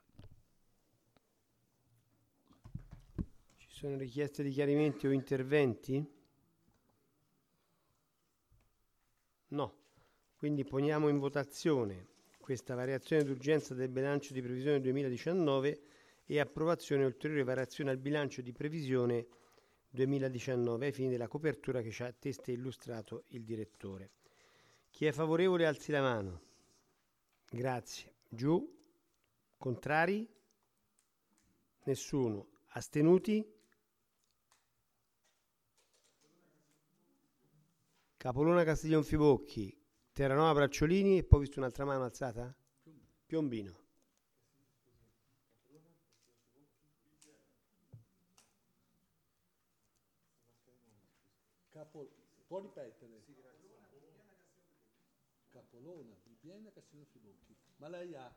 Ci sono richieste di chiarimenti o interventi? No. Quindi poniamo in votazione questa variazione d'urgenza del bilancio di previsione duemiladiciannove e approvazione ulteriore variazione al bilancio di previsione duemiladiciannove ai fini della copertura che ci ha testé illustrato il direttore. Chi è favorevole alzi la mano. Grazie. Giù. Contrari? Nessuno. Astenuti? Capolona, Castiglion Fibocchi, Terranova, Bracciolini, e poi ho visto un'altra mano alzata? Piombino. Capo, può ripetere? Capolona, Bibbiena, Castiglion Fibocchi. Ma lei ha...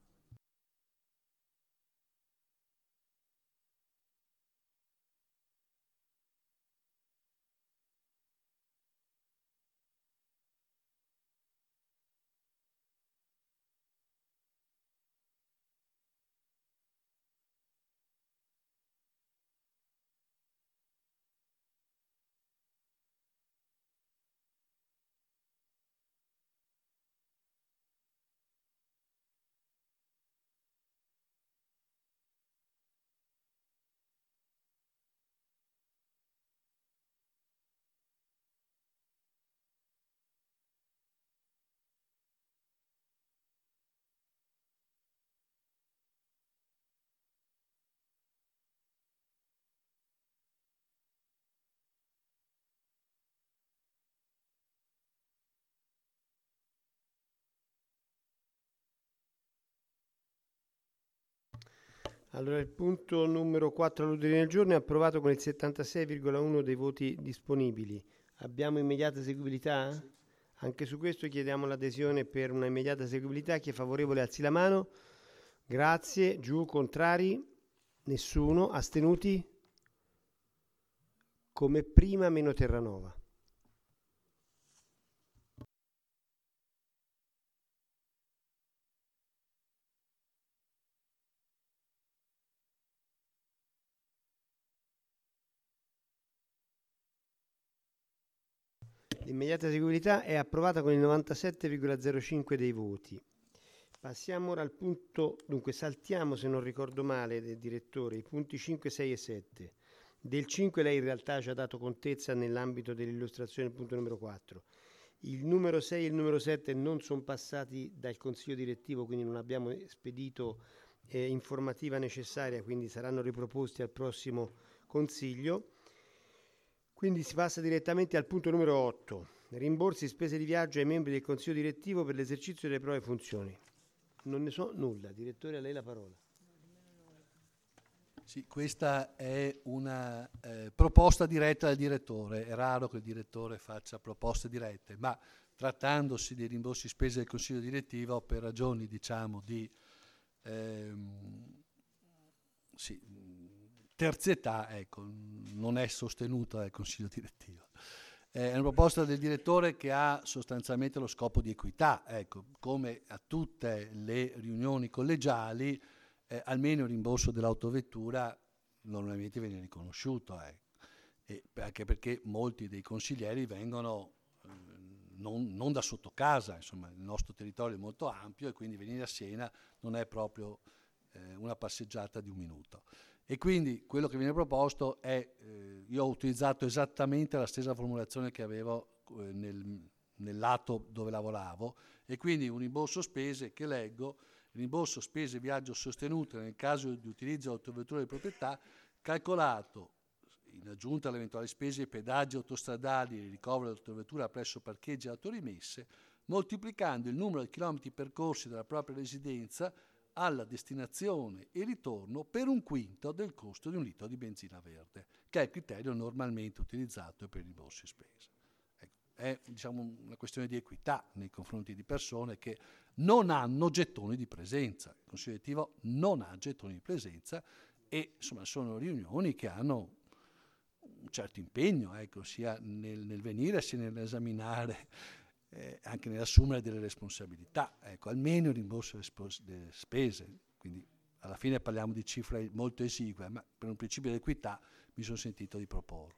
Allora, il punto numero quattro all'ordine del giorno è approvato con il settantasei virgola uno dei voti disponibili. Abbiamo immediata eseguibilità? Sì. Anche su questo chiediamo l'adesione per una immediata eseguibilità. Chi è favorevole alzi la mano. Grazie. Giù. Contrari? Nessuno. Astenuti? Come prima meno Terranova. L'immediata eseguibilità è approvata con il novantasette virgola zero cinque dei voti. Passiamo ora al punto, dunque saltiamo, se non ricordo male, del direttore, i punti cinque, sei e sette. Del cinque lei in realtà ci ha dato contezza nell'ambito dell'illustrazione del punto numero quattro. Il numero sei e il numero sette non sono passati dal Consiglio direttivo, quindi non abbiamo spedito eh, informativa necessaria, quindi saranno riproposti al prossimo Consiglio. Quindi si passa direttamente al punto numero otto. Rimborsi spese di viaggio ai membri del Consiglio direttivo per l'esercizio delle proprie funzioni. Non ne so nulla. Direttore, a lei la parola. Sì, questa è una eh, proposta diretta del direttore. È raro che il direttore faccia proposte dirette, ma trattandosi di rimborsi spese del Consiglio direttivo, per ragioni diciamo di ehm, sì, terzietà, ecco, non è sostenuta dal Consiglio direttivo. È una proposta del direttore che ha sostanzialmente lo scopo di equità, ecco, come a tutte le riunioni collegiali. Eh, almeno il rimborso dell'autovettura normalmente viene riconosciuto, eh. E anche perché molti dei consiglieri vengono eh, non, non da sotto casa, insomma il nostro territorio è molto ampio e quindi venire a Siena non è proprio eh, una passeggiata di un minuto. E quindi quello che viene proposto è, eh, io ho utilizzato esattamente la stessa formulazione che avevo eh, nel, nel lato dove lavoravo, e quindi un rimborso spese che leggo: rimborso spese viaggio sostenute nel caso di utilizzo dell'autovettura di proprietà, calcolato in aggiunta alle eventuali spese di pedaggi autostradali e ricovero dell'autovettura presso parcheggi e autorimesse, moltiplicando il numero di chilometri percorsi dalla propria residenza alla destinazione e ritorno per un quinto del costo di un litro di benzina verde, che è il criterio normalmente utilizzato per i rimborsi spese. È diciamo, una questione di equità nei confronti di persone che non hanno gettoni di presenza. Il Consiglio direttivo non ha gettoni di presenza e insomma sono riunioni che hanno un certo impegno, ecco, sia nel, nel venire sia nell'esaminare, eh, anche nell'assumere delle responsabilità. Ecco, almeno il rimborso delle spese. Quindi alla fine parliamo di cifre molto esigue, ma per un principio di equità mi sono sentito di proporlo.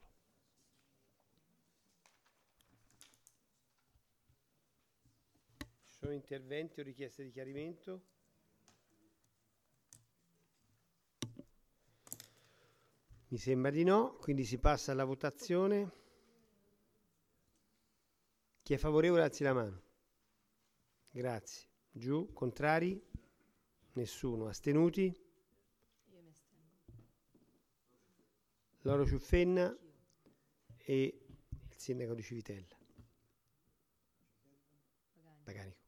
Sono interventi o richieste di chiarimento? Mi sembra di no, quindi si passa alla votazione. Chi è favorevole alzi la mano. Grazie. Giù, contrari? Nessuno. Astenuti? Io mi astengo. Loro Ciuffenna e il sindaco di Civitella. Pagani.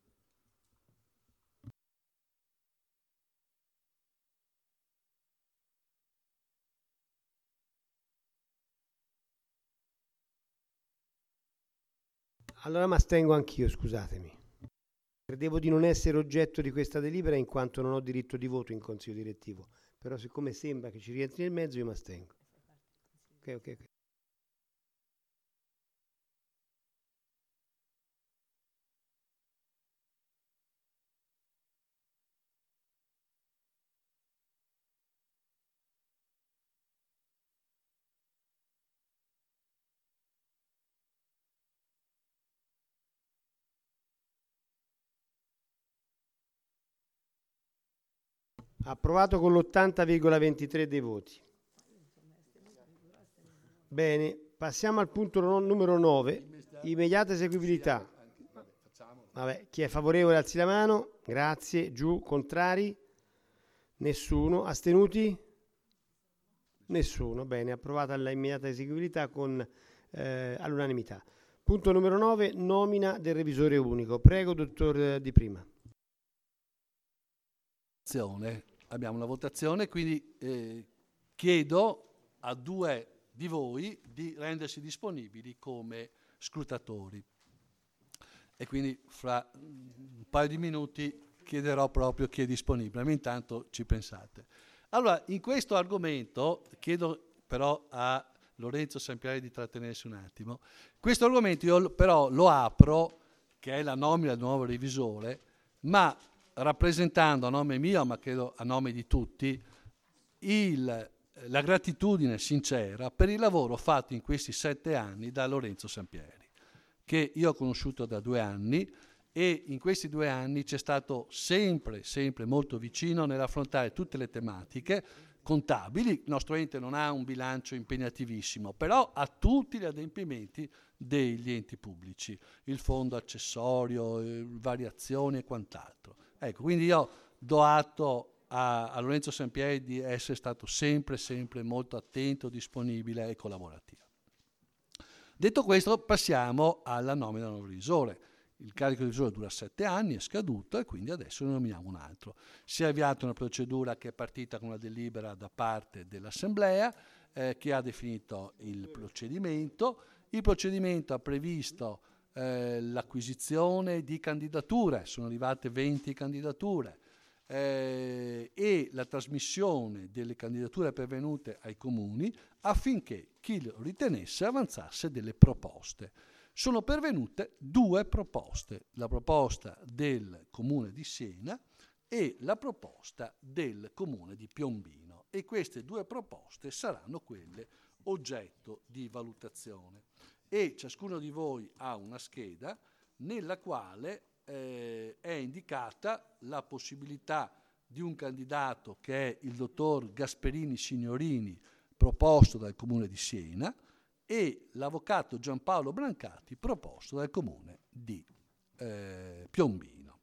Allora mi astengo anch'io, scusatemi. Credevo di non essere oggetto di questa delibera in quanto non ho diritto di voto in consiglio direttivo, però siccome sembra che ci rientri nel mezzo io mi astengo. Ok, ok, ok. Approvato con l'ottanta virgola ventitré dei voti. Bene, passiamo al punto no- numero nove, immediata eseguibilità. Vabbè, chi è favorevole alzi la mano, grazie, giù, contrari, nessuno, astenuti? Nessuno, bene, approvata l'immediata eseguibilità con eh, all'unanimità. Punto numero nove, nomina del revisore unico. Prego, dottor Di Prima. Abbiamo una votazione, quindi eh, chiedo a due di voi di rendersi disponibili come scrutatori. E quindi fra un paio di minuti chiederò proprio chi è disponibile, ma intanto ci pensate. Allora, in questo argomento, chiedo però a Lorenzo Sampieri di trattenersi un attimo, questo argomento io però lo apro, che è la nomina del nuovo revisore, ma rappresentando a nome mio, ma credo a nome di tutti, il, la gratitudine sincera per il lavoro fatto in questi sette anni da Lorenzo Sampieri, che io ho conosciuto da due anni e in questi due anni c'è stato sempre, sempre molto vicino nell'affrontare tutte le tematiche contabili. Il nostro ente non ha un bilancio impegnativissimo, però ha tutti gli adempimenti degli enti pubblici, il fondo accessorio, eh, variazioni e quant'altro. Ecco, quindi io do atto a, a Lorenzo Sampieri di essere stato sempre, sempre molto attento, disponibile e collaborativo. Detto questo, passiamo alla nomina del nuovo revisore. Il carico di revisore dura sette anni, è scaduto e quindi adesso ne nominiamo un altro. Si è avviata una procedura che è partita con una delibera da parte dell'Assemblea eh, che ha definito il procedimento. Il procedimento ha previsto eh, l'acquisizione di candidature, sono arrivate venti candidature, eh, e la trasmissione delle candidature pervenute ai comuni affinché chi lo ritenesse avanzasse delle proposte. Sono pervenute due proposte, la proposta del Comune di Siena e la proposta del Comune di Piombino, e queste due proposte saranno quelle oggetto di valutazione. E ciascuno di voi ha una scheda nella quale eh, è indicata la possibilità di un candidato che è il dottor Gasperini Signorini, proposto dal Comune di Siena, e l'avvocato Giampaolo Brancati, proposto dal Comune di eh, Piombino.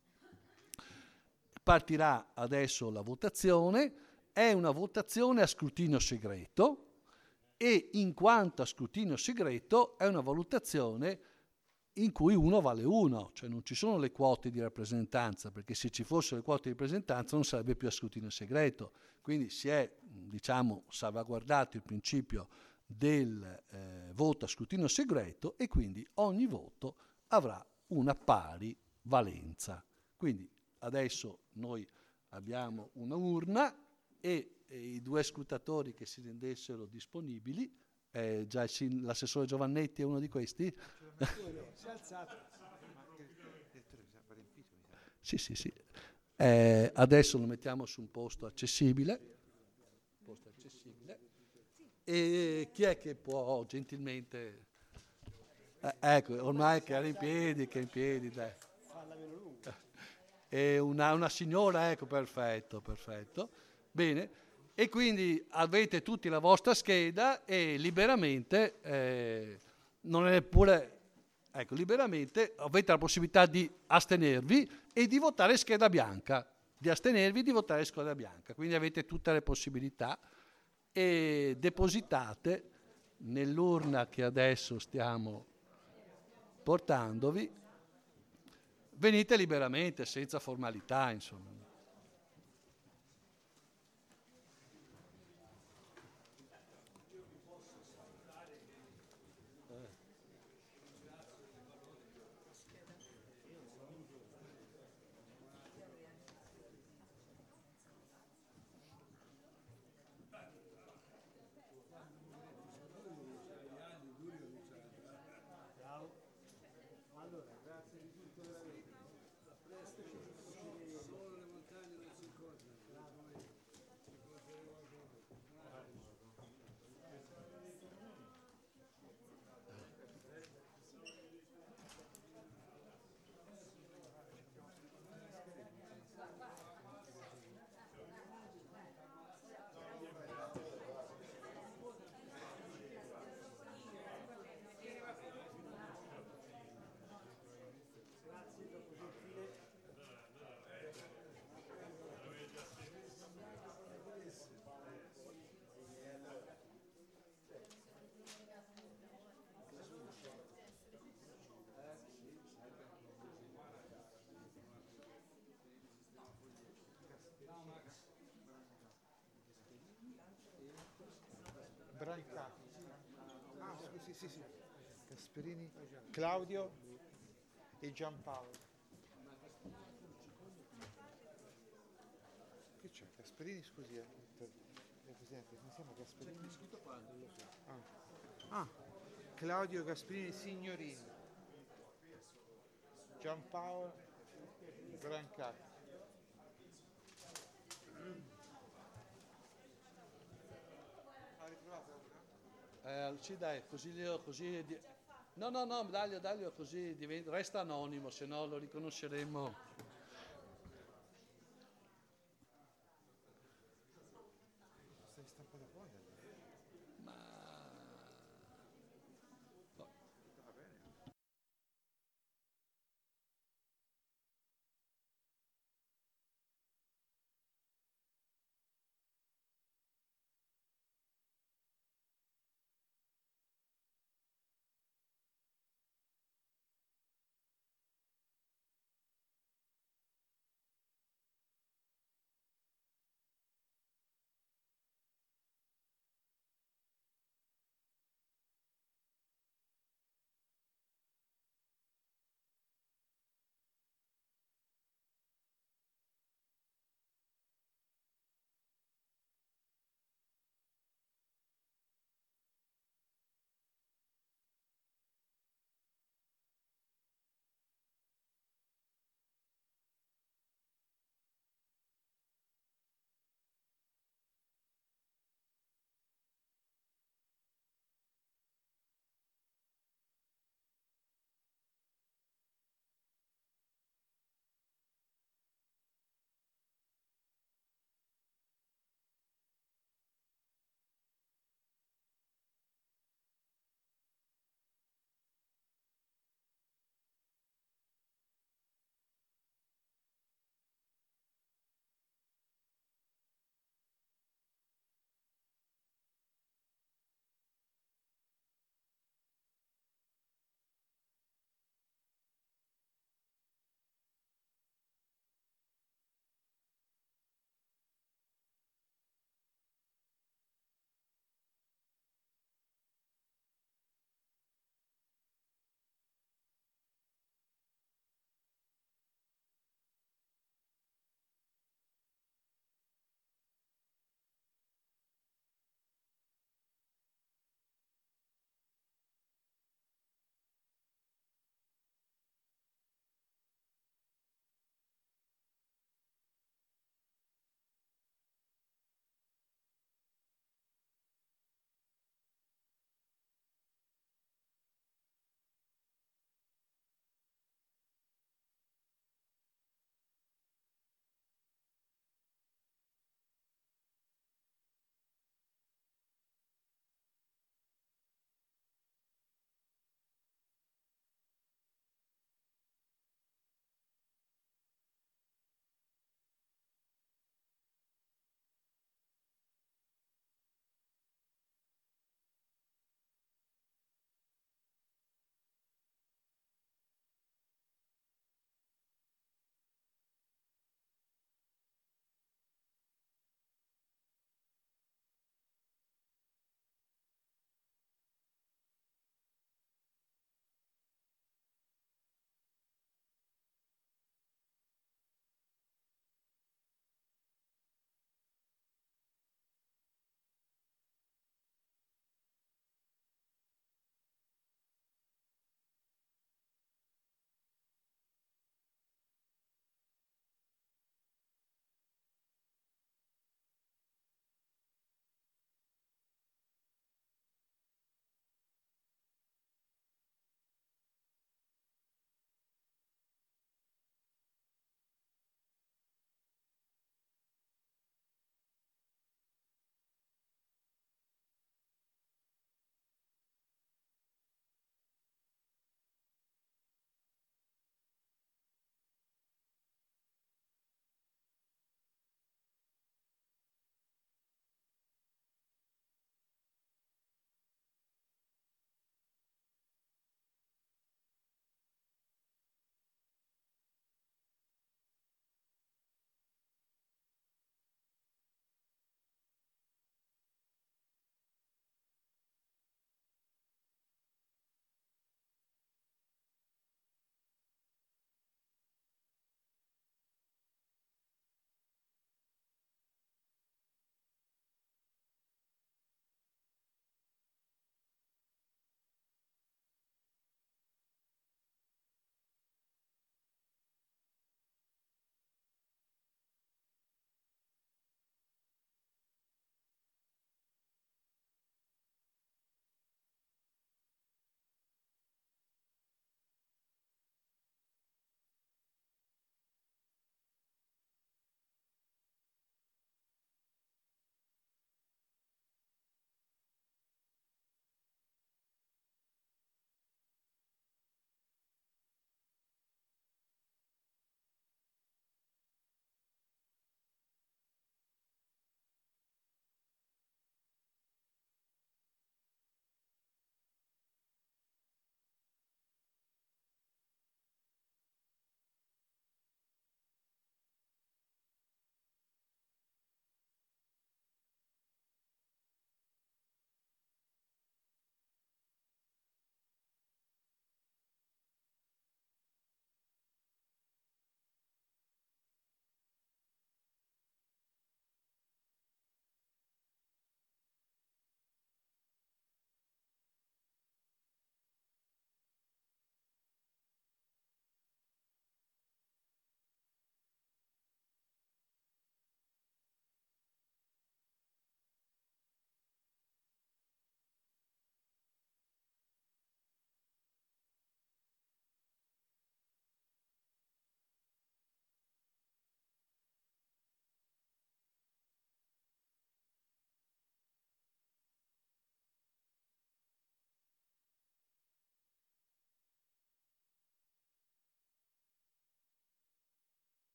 Partirà adesso la votazione, è una votazione a scrutinio segreto e in quanto a scrutinio segreto è una valutazione in cui uno vale uno, cioè non ci sono le quote di rappresentanza, perché se ci fossero le quote di rappresentanza non sarebbe più a scrutinio segreto, quindi si è, diciamo, salvaguardato il principio del eh, voto a scrutinio segreto e quindi ogni voto avrà una pari valenza. Quindi adesso noi abbiamo una urna e, e i due scrutatori che si rendessero disponibili, eh, già il, l'assessore Giovannetti è uno di questi? Si è alzato. Sì, sì, sì. Eh, adesso lo mettiamo su un posto accessibile. Posto accessibile. E chi è che può gentilmente... Eh, ecco, ormai che era in piedi, che è in piedi, dai. E una, una signora, ecco, perfetto, perfetto. Bene, e quindi avete tutti la vostra scheda e liberamente, eh, non è neppure... Ecco, liberamente avete la possibilità di astenervi e di votare scheda bianca, di astenervi e di votare scheda bianca. Quindi avete tutte le possibilità e depositate nell'urna che adesso stiamo portandovi. Venite liberamente, senza formalità, insomma. Brancati. Ah, sì, sì, sì. Gasperini, Claudio e Giampaolo. Che c'è? Gasperini, scusi, eh. Presidente, mi sembra Gasperini. Ah. ah, Claudio Gasperini Signorini. Giampaolo Brancati. Eh, sì, dai, così, così No, no, no, daglielo, daglielo così diventa- resta anonimo, se no lo riconosceremo.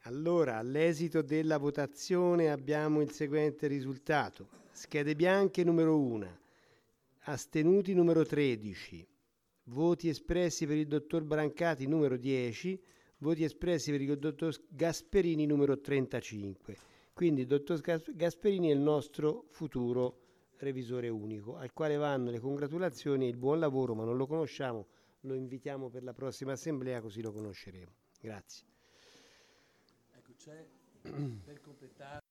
Allora, all'esito della votazione abbiamo il seguente risultato. Schede bianche numero uno, astenuti numero tredici, voti espressi per il dottor Brancati numero dieci, voti espressi per il dottor Gasperini numero trentacinque. Quindi il dottor Gasperini è il nostro futuro revisore unico, al quale vanno le congratulazioni e il buon lavoro, ma non lo conosciamo, lo invitiamo per la prossima assemblea, così lo conosceremo. Grazie. Ecco, c'è per completare.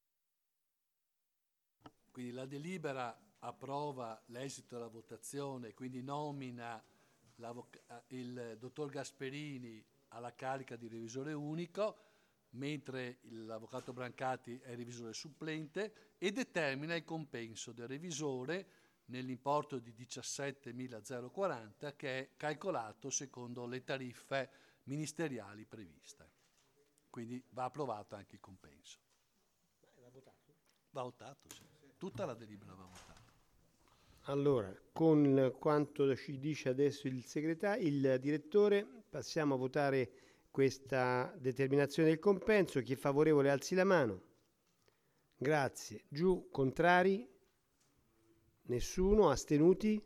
Quindi la delibera approva l'esito della votazione, quindi nomina il dottor Gasperini alla carica di revisore unico, mentre l'avvocato Brancati è revisore supplente, e determina il compenso del revisore nell'importo di diciassettemilaquaranta, che è calcolato secondo le tariffe ministeriali previste. Quindi va approvato anche il compenso. Va votato? Va votato, sì. Tutta la delibera va votata. Allora, con quanto ci dice adesso il segretario, il direttore, passiamo a votare questa determinazione del compenso. Chi è favorevole alzi la mano. Grazie. Giù, contrari? Nessuno. Astenuti?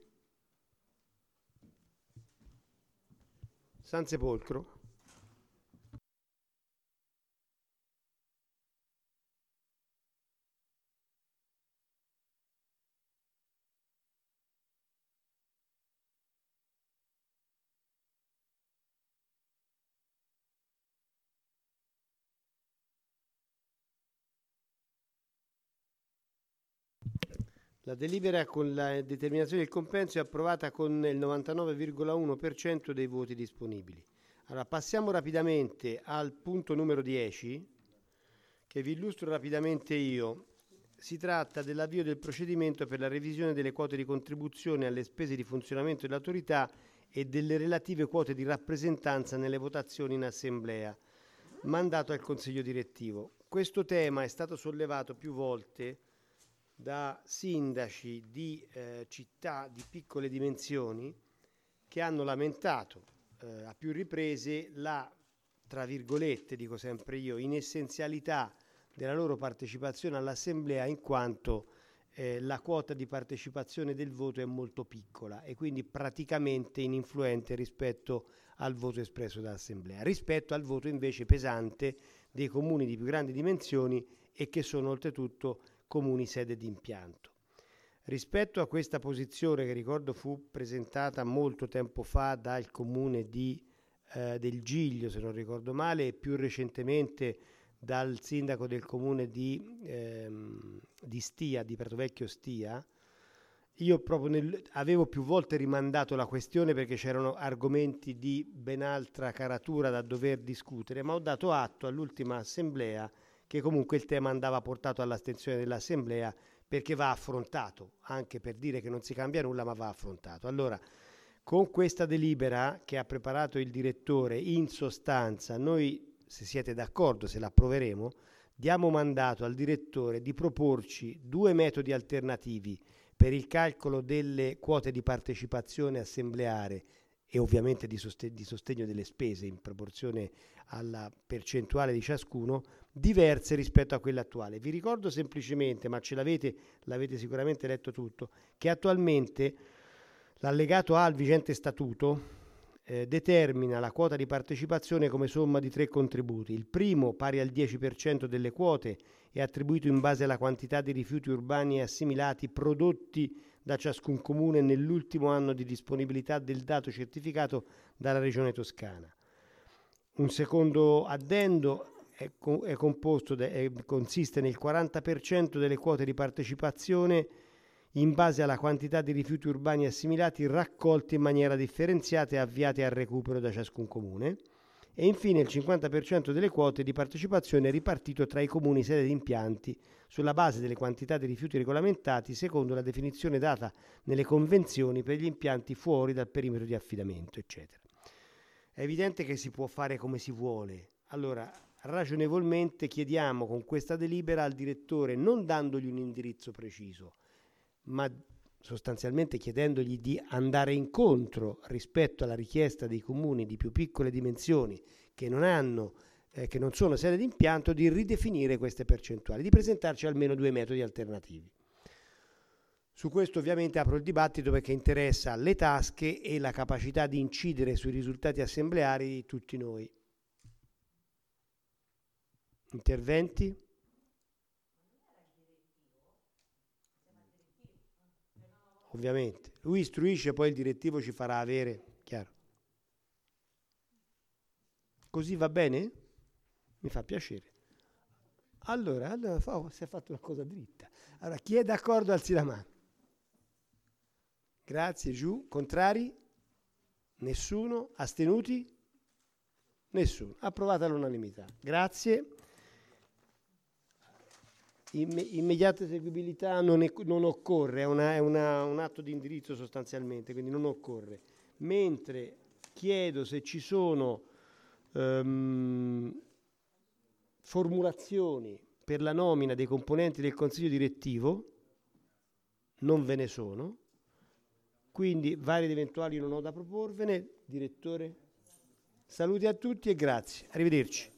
San Sepolcro. La delibera con la determinazione del compenso è approvata con il novantanove virgola uno per cento dei voti disponibili. Allora, passiamo rapidamente al punto numero dieci, che vi illustro rapidamente io. Si tratta dell'avvio del procedimento per la revisione delle quote di contribuzione alle spese di funzionamento dell'autorità e delle relative quote di rappresentanza nelle votazioni in assemblea, mandato al Consiglio direttivo. Questo tema è stato sollevato più volte da sindaci di eh, città di piccole dimensioni che hanno lamentato eh, a più riprese la, tra virgolette, dico sempre io, inessenzialità della loro partecipazione all'assemblea, in quanto eh, la quota di partecipazione del voto è molto piccola e quindi praticamente ininfluente rispetto al voto espresso dall'assemblea, rispetto al voto invece pesante dei comuni di più grandi dimensioni e che sono oltretutto comuni sede di impianto. Rispetto a questa posizione, che ricordo fu presentata molto tempo fa dal comune di, eh, del Giglio, se non ricordo male, e più recentemente dal sindaco del comune di, ehm, di Stia, di Pratovecchio Stia, io proprio nel, avevo più volte rimandato la questione perché c'erano argomenti di ben altra caratura da dover discutere, ma ho dato atto all'ultima assemblea che comunque il tema andava portato all'attenzione dell'assemblea perché va affrontato, anche per dire che non si cambia nulla, ma va affrontato. Allora, con questa delibera che ha preparato il direttore, in sostanza, noi, se siete d'accordo, se l'approveremo, diamo mandato al direttore di proporci due metodi alternativi per il calcolo delle quote di partecipazione assembleare e ovviamente di, soste- di sostegno delle spese in proporzione alla percentuale di ciascuno, diverse rispetto a quella attuale. Vi ricordo semplicemente, ma ce l'avete, l'avete sicuramente letto tutto, che attualmente l'allegato A al vigente statuto eh, determina la quota di partecipazione come somma di tre contributi. Il primo, pari al dieci per cento delle quote, è attribuito in base alla quantità di rifiuti urbani e assimilati prodotti da ciascun comune nell'ultimo anno di disponibilità del dato certificato dalla Regione Toscana. Un secondo addendo è, co- è composto de- è, consiste nel quaranta per cento delle quote di partecipazione in base alla quantità di rifiuti urbani assimilati raccolti in maniera differenziata e avviati al recupero da ciascun comune. E infine il cinquanta per cento delle quote di partecipazione è ripartito tra i comuni sede di impianti sulla base delle quantità di rifiuti regolamentati secondo la definizione data nelle convenzioni per gli impianti fuori dal perimetro di affidamento, eccetera. È evidente che si può fare come si vuole. Allora, ragionevolmente chiediamo con questa delibera al direttore, non dandogli un indirizzo preciso, ma sostanzialmente chiedendogli di andare incontro rispetto alla richiesta dei comuni di più piccole dimensioni che non hanno eh, che non sono sede d'impianto, di ridefinire queste percentuali, di presentarci almeno due metodi alternativi. Su questo ovviamente apro il dibattito perché interessa le tasche e la capacità di incidere sui risultati assembleari di tutti noi. Interventi? Ovviamente. Lui istruisce, poi il direttivo ci farà avere, chiaro. Così va bene? Mi fa piacere. Allora, allora oh, si è fatto una cosa dritta. Allora, chi è d'accordo alzi la mano. Grazie, giù. Contrari? Nessuno. Astenuti? Nessuno. Approvata all'unanimità. Grazie. Imme- immediata eseguibilità non, è, non occorre, è, una, è una, un atto di indirizzo sostanzialmente, quindi non occorre. Mentre chiedo se ci sono um, formulazioni per la nomina dei componenti del Consiglio direttivo, non ve ne sono, quindi vari ed eventuali non ho da proporvene. Direttore, saluti a tutti e grazie, arrivederci.